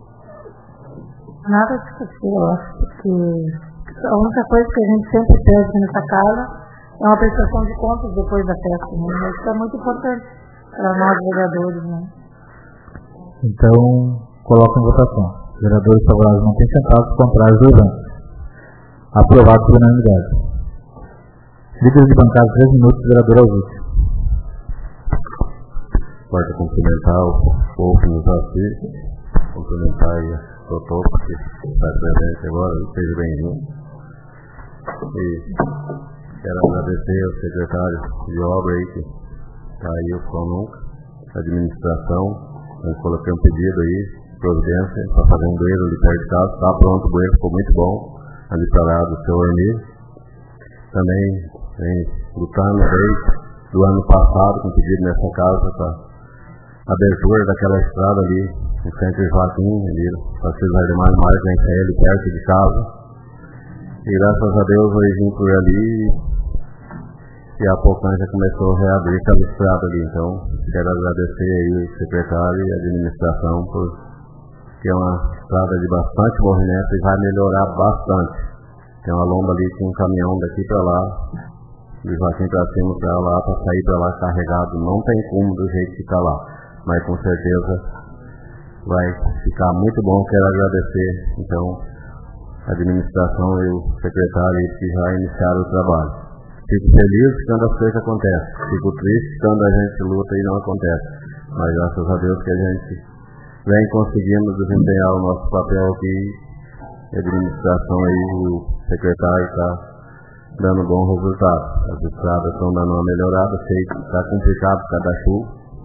Nada a discutir, eu acho que a única coisa que a gente sempre pede nessa casa é uma prestação de contas depois da festa, né? Isso é muito importante para nós vereadores, né? Então, coloca em votação. Vereadores favoráveis não têm sentados, contrários dois anos. Aprovado por unanimidade. Líderes de bancada, três minutos, vereador Alvite. Pode cumprimentar o povo que nos assiste, cumprimentar aí o doutor que está presente agora, seja bem-vindo. E quero agradecer ao secretário de obra aí, que está aí o Comunca, a administração, eu coloquei um pedido aí, providência, para fazer um bueiro ali perto de casa, está pronto o bueiro, ficou muito bom, ali para lá do seu Ormir. Também vem lutando desde do ano passado, com pedido nessa casa, para abertura daquela estrada ali, no centro de Joaquim, ali, para Cesar de Mário Mário, vem ele perto de casa. E graças a Deus hoje vim por ali e a pouco já começou a reabrir aquela estrada ali. Então, quero agradecer aí o secretário e a administração, porque é uma estrada de bastante movimento e vai melhorar bastante. Tem uma lomba ali com um caminhão daqui para lá, de Joaquim para cima para lá, para sair para lá carregado, não tem como do jeito que está lá. Mas com certeza vai ficar muito bom, quero agradecer então a administração e o secretário que já iniciaram o trabalho. Fico feliz quando as coisas acontecem, fico triste quando a gente luta e não acontece, mas graças a Deus que a gente vem conseguindo desempenhar o nosso papel aqui, a administração aí, o secretário está dando bom resultado, as estradas estão dando uma melhorada, sei que está complicado por causa da chuva,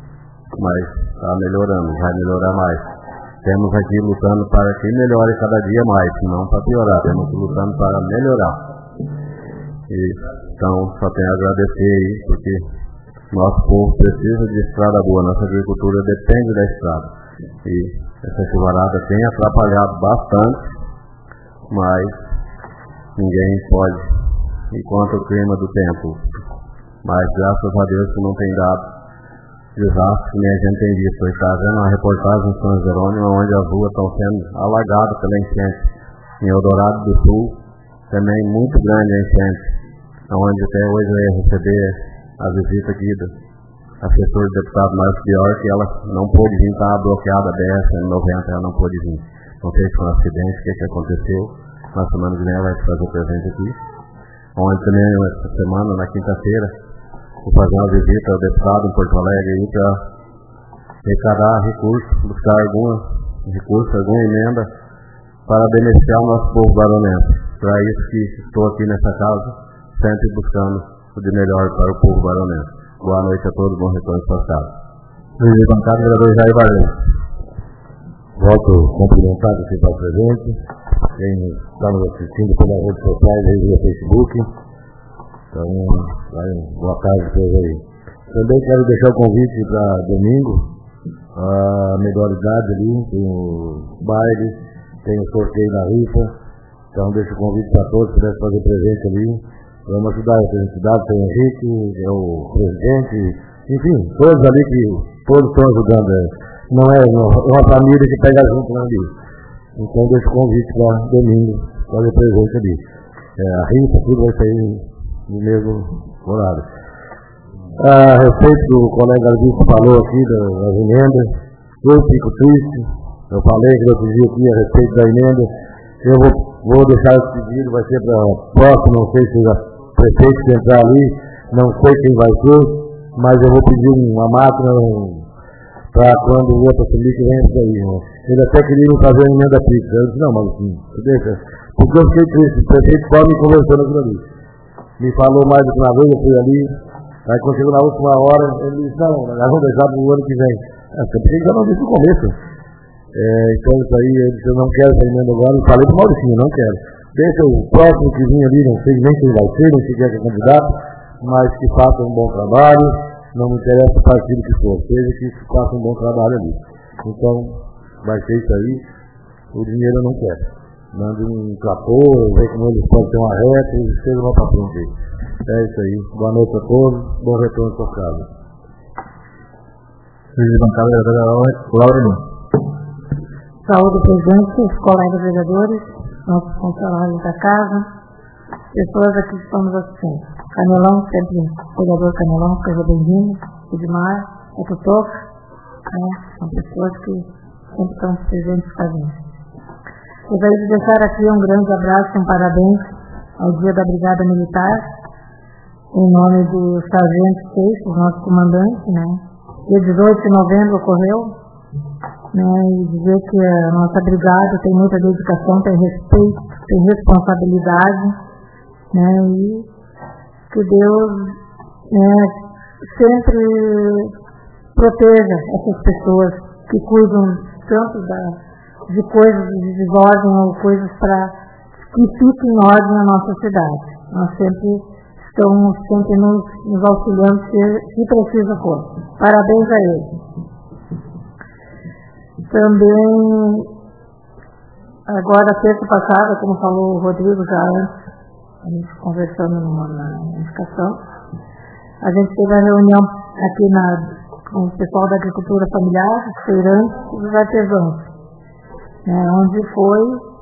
mas está melhorando, vai melhorar mais. Temos aqui lutando para que melhore cada dia mais, não para piorar, temos lutando para melhorar. E, então, só tenho a agradecer aí, porque nosso povo precisa de estrada boa, nossa agricultura depende da estrada. E essa chuvarada tem atrapalhado bastante, mas ninguém pode ir contra o clima do tempo. Mas graças a Deus que não tem dado desastre que nem a gente tem visto. Está vendo uma reportagem em São Jerônimo onde as ruas estão sendo alagadas pela enchente. Em Eldorado do Sul também muito grande a enchente, onde até hoje eu ia receber a visita aqui do assessor do deputado Marcos Pior, que ela não pôde vir, estava bloqueada a B S em noventa, ela não pôde vir. Não sei se foi um acidente, o que, que aconteceu. Na semana que vem ela vai fazer presente aqui. Onde também essa semana, na quinta-feira, vou fazer uma visita ao deputado em Porto Alegre para arrecadar recursos, buscar algum recurso, alguma emenda para beneficiar o nosso povo baronense. Para isso que estou aqui nessa casa, sempre buscando o de melhor para o povo baronense. Boa noite a todos, bom retorno para casa. Presidente da bancada, vereador Jair Varela. Volto cumprimentado que está presente, quem está nos assistindo pelas redes sociais e via Facebook. Então, boa tarde a todos aí. Também quero deixar o convite para domingo, a melhor idade ali, tem o baile, tem o sorteio na rifa. Então deixo o convite para todos que puderem fazer presente ali. Vamos ajudar a entidade, tem o Henrique, é o presidente, enfim, todos ali que todos estão ajudando. Não é uma família que pega junto ali. Então deixo o convite para domingo, fazer presente ali. É, a rifa, tudo vai sair no mesmo horário. A respeito do colega Alvito falou aqui das emendas, eu fico triste, eu falei que eu pedi aqui a respeito da emenda, eu vou, vou deixar esse pedido, vai ser para próximo, não sei se o prefeito que entrar ali, não sei quem vai ser, mas eu vou pedir uma máquina para quando o outro assumir que venha daí. Né? Ele até queria me fazer uma emenda fixa, eu disse, não, mas assim, deixa, porque eu fiquei triste, o prefeito só me conversando aquilo ali. Me falou mais do que uma vez, eu fui ali, aí quando chegou na última hora, ele disse, não, nós vamos deixar para o ano que vem. Ah, porque já não disse no começo. É, então isso aí, eu disse, eu não quero essa emenda agora, eu falei para o Mauricinho, não quero. Deixa o próximo que vinha ali, não sei nem quem vai ser, nem sequer que é candidato, mas que faça um bom trabalho, não me interessa o partido que for, seja que faça um bom trabalho ali. Então, vai ser isso aí, o dinheiro eu não quero. mande um trator, ver como eles podem ter uma reta e eles chegam lá para frente. É isso aí. Boa noite a todos, bom retorno para casa. Presidente da bancada, vereadora Laura. Saúde, presidente, colegas vereadores, nossos funcionários da casa, pessoas aqui que estão nos assistindo. Canelão, sempre vereador Canelão, seja bem-vindo. Edmar, o tutor, né? São pessoas que sempre estão presentes com a gente. Gostaria de deixar aqui um grande abraço e um parabéns ao Dia da Brigada Militar, em nome do Sargento Seixas, nosso comandante, né? Dia dezoito de novembro ocorreu, né? E dizer que a nossa brigada tem muita dedicação, tem respeito, tem responsabilidade, né? E que Deus, né, sempre proteja essas pessoas que cuidam tanto da, de coisas de desordem ou coisas para que fiquem em ordem na nossa cidade. Nós sempre estamos sempre nos, nos auxiliando se, se precisa for. Parabéns a eles. Também, agora, terça passada, como falou o Rodrigo já antes, a gente conversando numa, na indicação, a gente teve a reunião aqui na, com o pessoal da agricultura familiar, os feirantes e os artesãos, né, onde foi,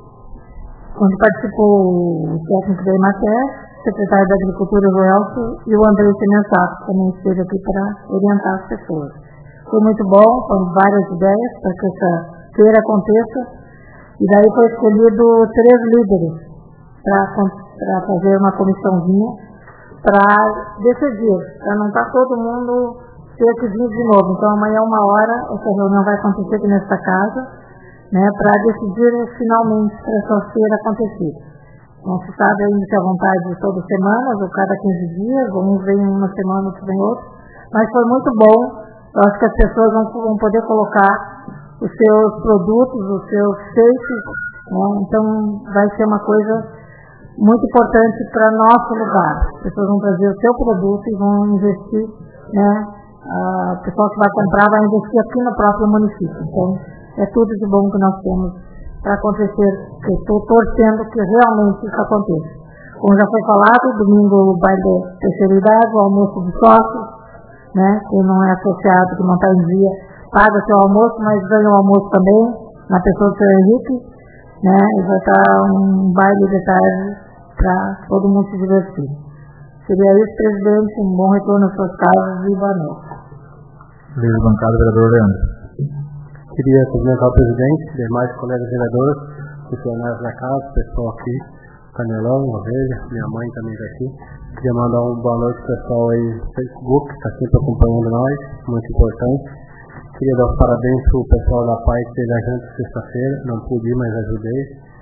onde participou o técnico da Emater, o secretário da Agricultura, o Elcio, e o André Semensato, que também esteve aqui para orientar as pessoas. Foi muito bom, foram várias ideias para que essa feira aconteça, e daí foi escolhido três líderes para fazer uma comissãozinha para decidir, para não estar todo mundo ter que vir de novo. Então amanhã uma hora essa reunião vai acontecer aqui nesta casa, né, para decidir finalmente para essa feira acontecer. Não se sabe ainda se é vontade de todas as semanas ou cada quinze dias, ou uns vem uma semana, outros vem outra, mas foi muito bom. Eu acho que as pessoas vão, vão poder colocar os seus produtos, os seus feitos, né? Então vai ser uma coisa muito importante para nosso lugar. As pessoas vão trazer o seu produto e vão investir, né? A pessoa que vai comprar vai investir aqui no próprio município. Então é tudo de bom que nós temos para acontecer. Eu estou torcendo que realmente isso aconteça. Como já foi falado, domingo o baile da terceira idade, o almoço de sócios, né? Quem não é associado, que não está em dia, paga seu almoço, mas ganha o almoço também, na pessoa do seu Henrique, né? E vai estar um baile de tarde para todo mundo se divertir. Seria isso, presidente, um bom retorno às suas casas e boa noite. Líder da bancada, vereador Leandro. Queria cumprimentar o presidente, demais colegas vereadores, funcionários da casa, pessoal aqui, Canelão, Ovelha, minha mãe também está aqui. Queria mandar uma boa noite ao pessoal aí no Facebook, que está sempre acompanhando nós, muito importante. Queria dar os parabéns para o pessoal da P A I que teve a gente sexta-feira, não pude ir, mas ajudei.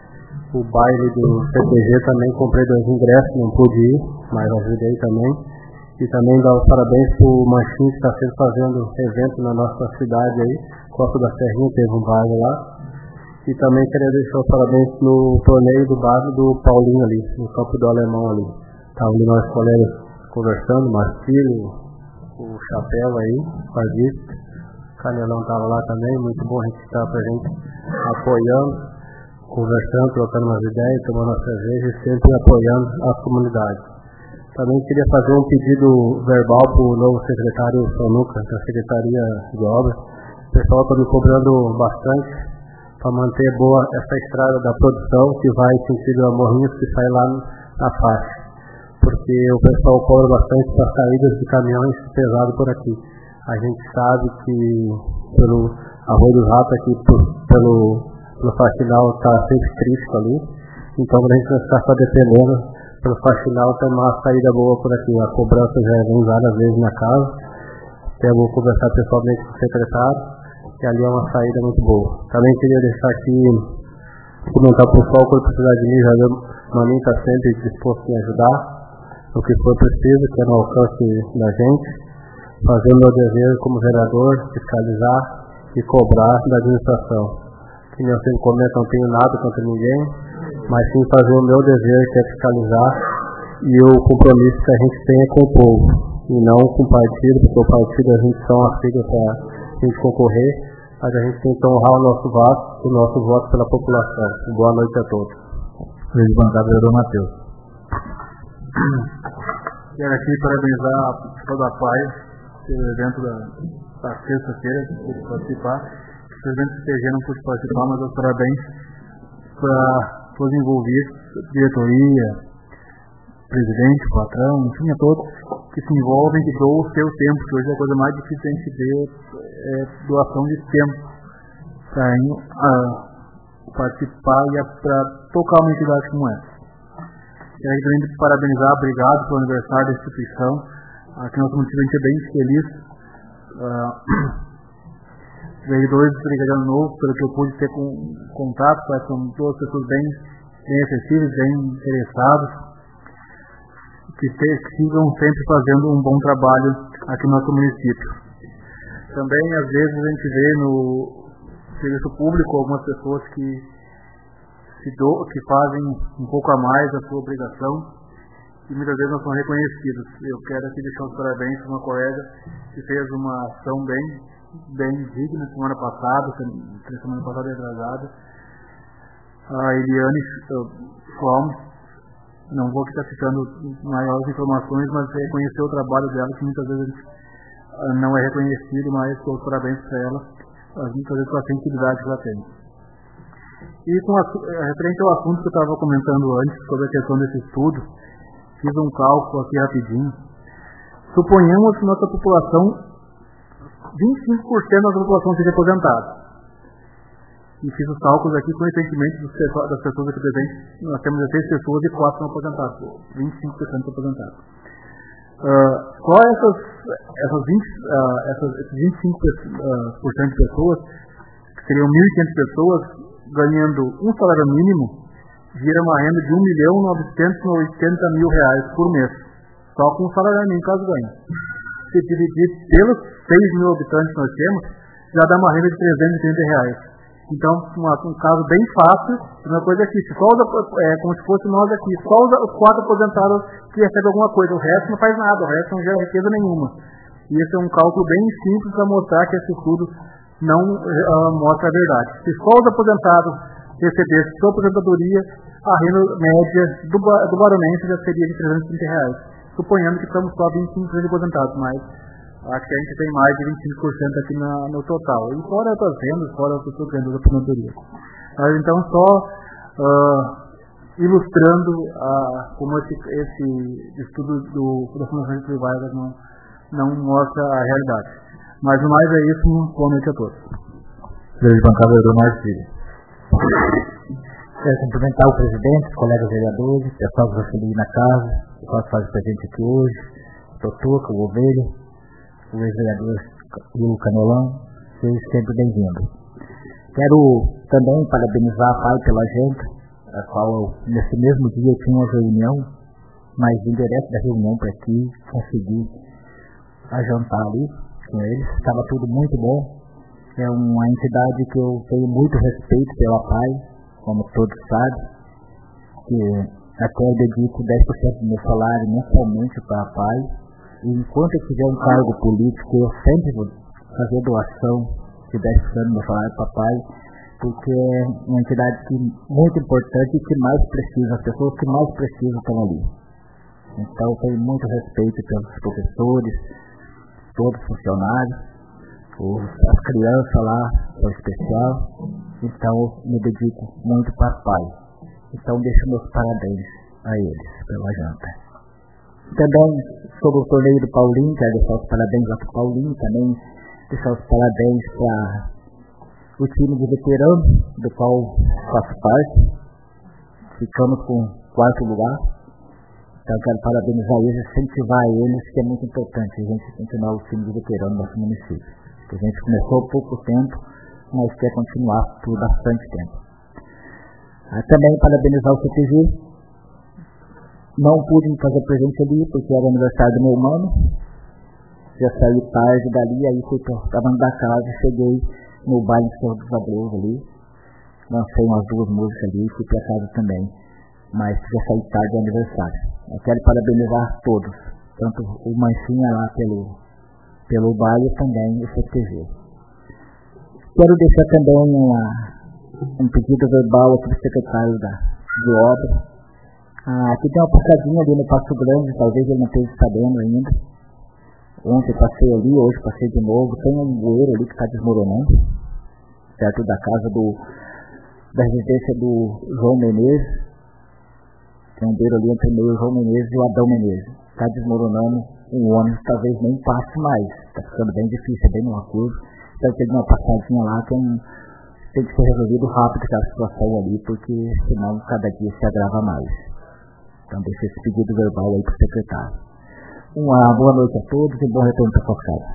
O baile do C T G também, comprei dois ingressos, não pude ir, mas ajudei também. E também dar os parabéns para o Manchinho, que está sempre fazendo evento na nossa cidade aí, Costa da Serrinha, teve um baile lá. E também queria deixar os parabéns no torneio do bairro do Paulinho ali, no campo do Alemão ali. Estavam ali nós colegas conversando, o Marcílio, o Chapéu aí, o Fardista, o Canelão estava lá também, muito bom a gente estar presente, apoiando, conversando, trocando umas ideias, tomando uma cerveja e sempre apoiando as comunidades. Também queria fazer um pedido verbal para o novo secretário Sanuca, da Secretaria de Obras. O pessoal está me cobrando bastante para manter boa essa estrada da produção que vai sentido a Morrinhos, que sai lá na faixa. Porque o pessoal cobra bastante para saídas de caminhões pesados por aqui. A gente sabe que pelo Arroio dos Ratos aqui, por, pelo, pelo faxinal está sempre crítico ali. Então a gente vai ficar só dependendo. Pelo faxinal tem uma saída boa por aqui. A cobrança já é vem várias vezes na casa. Até eu vou conversar pessoalmente com o secretário. E ali é uma saída muito boa. Também queria deixar aqui, comentar para o pessoal, quando precisar de mim, já viu, Maninho está sempre disposto a ajudar, o que for preciso, que é no alcance da gente, fazer o meu dever como vereador, fiscalizar e cobrar da administração. Que eu sempre comento, não tenho nada contra ninguém, mas sim fazer o meu dever, que é fiscalizar, e o compromisso que a gente tem é com o povo, e não com o partido, porque o partido a gente só uma sigla para a gente concorrer, mas a gente tem que honrar o nosso voto, o nosso voto pela população. Boa noite a todos. Presidente de bancada, vereador Matheus. Quero aqui parabenizar toda a P A I pelo evento da, da sexta-feira, por participar. Infelizmente o C G não pude participar, mas os parabéns para todos envolvidos, diretoria, presidente, patrão, enfim, a todos que se envolvem, que doam o seu tempo, que hoje é a coisa mais difícil a gente ver, é doação de tempo para uh, participar e para tocar uma entidade como essa. Quero também parabenizar, obrigado pelo aniversário da instituição. Aqui nós estamos muito bem feliz. Uh, vereadores do Brigadiano Novo, pelo que eu pude ter com, contato, são todas pessoas bem, bem acessíveis, bem interessadas, que, te, que sigam sempre fazendo um bom trabalho aqui no nosso município. Também, às vezes, a gente vê no serviço público algumas pessoas que Que, do, que fazem um pouco a mais a sua obrigação e muitas vezes não são reconhecidos. Eu quero aqui deixar os parabéns para uma colega que fez uma ação bem, bem digna semana passada, semana passada atrasada, a Eliane Flom. Não vou aqui estar citando maiores informações, mas reconhecer o trabalho dela, que muitas vezes não é reconhecido, mas dou os parabéns para ela, muitas vezes pela sensibilidade que ela tem. E com a, referente ao assunto que eu estava comentando antes, sobre a questão desse estudo, fiz um cálculo aqui rapidinho. Suponhamos que nossa população, vinte e cinco por cento da nossa população seja aposentada. E fiz os cálculos aqui com recentemente das pessoas aqui presentes. Nós temos dezesseis pessoas e quatro são aposentadas. vinte e cinco por cento aposentados. Uh, só essas, essas, vinte, uh, essas, esses vinte e cinco por cento de pessoas, que seriam mil e quinhentas pessoas, ganhando um salário mínimo, gira uma renda de um milhão novecentos e oitenta mil reais por mês. Só com o salário mínimo, caso ganhe. Se dividir pelos seis mil habitantes que nós temos, já dá uma renda de trezentos e trinta reais. Então, uma, um caso bem fácil, uma coisa aqui, se só os, é como se fosse nós aqui, só os, os quatro aposentados que recebem alguma coisa, o resto não faz nada, o resto não gera riqueza nenhuma. E esse é um cálculo bem simples para mostrar que esse estudo não uh, mostra a verdade. Se só os aposentados recebessem sua aposentadoria, a renda média do, do baronense já seria de trezentos e trinta reais, suponhando que estamos só vinte e cinco por cento de aposentados, mas acho que a gente tem mais de vinte e cinco por cento aqui na, no total. E fora outras rendas, fora as pessoas ganhando da aposentadoria. Mas então, só uh, ilustrando uh, como esse, esse estudo do, da Fundação de Privadas não, não mostra a realidade. Mas no mais é isso, boa noite a todos. Presidente de bancada, vereador Marcílio. Quero cumprimentar o presidente, os colegas vereadores, o pessoal que vai subir na casa, o pessoal que faz presente aqui hoje, o Totuca, o Ovelha, o ex-vereador e o Canelão, sejam sempre bem-vindos. Quero também parabenizar a P A I pela agenda, a qual nesse mesmo dia tinha uma reunião, mas vim direto da reunião para aqui, consegui ajantar ali com eles, estava tudo muito bom. É uma entidade que eu tenho muito respeito pela P A I, como todos sabem, que até eu dedico dez por cento do meu salário mensalmente para a P A I, e enquanto eu tiver um cargo político, eu sempre vou fazer doação de dez por cento do meu salário para a P A I, porque é uma entidade que, muito importante e que mais precisa, as pessoas que mais precisam estão ali. Então eu tenho muito respeito pelos professores, todos os funcionários, os, as crianças lá, são especial, então eu me dedico muito para a P A I. Então deixo meus parabéns a eles pela janta. Também sobre o torneio do Paulinho, quero deixar os parabéns lá para o Paulinho, também deixar os parabéns para o time de veteranos, do qual faço parte. Ficamos com quarto lugar. Então eu quero parabenizar eles e incentivar eles, que é muito importante a gente continuar o time de veteranos do nosso município. A gente começou há pouco tempo, mas quer continuar por bastante tempo. Ah, também parabenizar o C T G. Não pude me fazer presente ali, porque era aniversário do meu irmão. Já saí tarde dali, aí fui para dentro da casa, cheguei no baile do Senhor dos Abreu ali. Lancei umas duas músicas ali e fui para casa também. Mas já saí tarde do aniversário. Eu quero parabenizar todos, tanto o Manchinha lá pelo, pelo baile e também o C T G. Quero deixar também uma, um pedido verbal aqui para o secretário da, de obra. Ah, aqui tem uma passadinha ali no Passo Grande, talvez ele não esteja sabendo ainda. Ontem passei ali, hoje passei de novo. Tem um bueiro ali que está desmoronando, perto da casa do, da residência do João Menezes. Tem um bueiro ali entre o João Menezes e o Adão Menezes. Está desmoronando, um ônibus talvez nem passe mais. Está ficando bem difícil, é bem numa curva. Então tem uma passadinha lá que um, tem que ser resolvido rápido essa situação ali, porque senão cada dia se agrava mais. Então deixa esse pedido verbal aí para o secretário. Uma boa noite a todos e bom retorno para sua casa.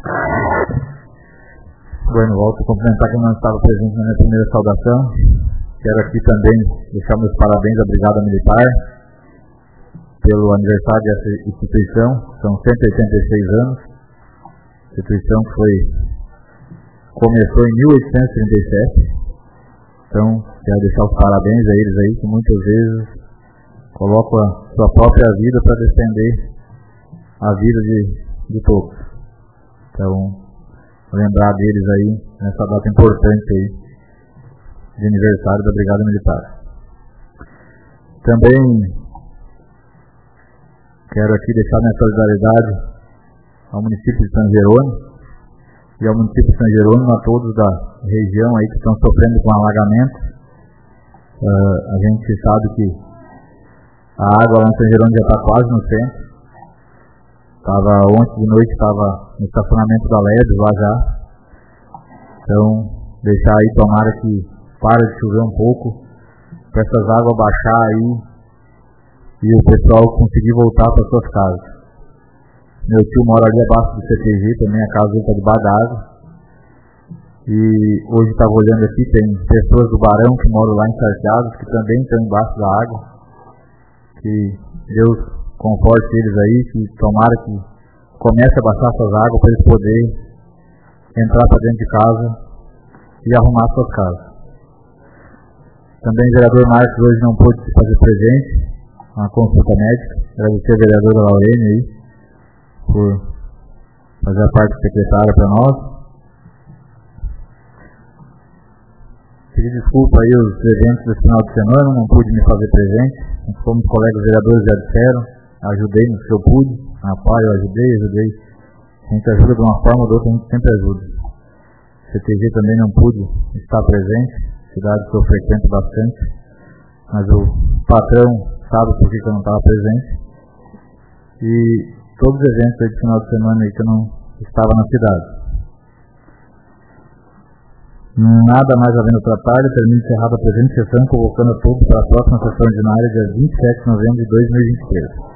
Bueno, volto a cumprimentar quem não estava presente na minha primeira saudação. Quero aqui também deixar meus parabéns à Brigada Militar pelo aniversário dessa instituição. São cento e oitenta e seis anos. Instituição que foi, começou em mil oitocentos e trinta e sete. Então, quero deixar os parabéns a eles aí, que muitas vezes colocam a sua própria vida para defender a vida de, de todos. Então, lembrar deles aí nessa data importante aí de aniversário da Brigada Militar. Também quero aqui deixar minha solidariedade ao município de São Jerônimo e ao município de São Jerônimo, a todos da região aí que estão sofrendo com alagamento. Uh, a gente sabe que a água lá em São Jerônimo já está quase no centro. Tava, ontem de noite estava no estacionamento da L E D lá já. Então, deixar aí, tomara que pare de chover um pouco, para essas águas baixar aí e o pessoal conseguir voltar para suas casas. Meu tio mora ali abaixo do C T G, também a casa dele está debaixo da água. E hoje estava olhando aqui, tem pessoas do Barão que moram lá em Charqueados, que também estão embaixo da água. Que Deus conforte eles aí, que tomara que comece a baixar essas águas para eles poderem entrar para dentro de casa e arrumar suas casas. Também o vereador Marcos hoje não pôde se fazer presente na consulta médica. Agradecer a vereadora Laurene aí por fazer a parte secretária para nós. Pedir desculpa aí os eventos desse final de semana, não pude me fazer presente. Como os colegas vereadores já disseram, ajudei no que eu pude. Na P A eu ajudei, ajudei. A gente ajuda de uma forma ou de outra, a gente sempre ajuda. C T G também não pude estar presente, cidade que eu frequento bastante, mas o patrão sabe por que eu não estava presente. E todos os eventos aí de final de semana aí que eu não estava na cidade. Nada mais havendo trabalho, termino encerrada a presente sessão, convocando a todos para a próxima sessão ordinária, dia vinte e sete de novembro de dois mil e vinte e três.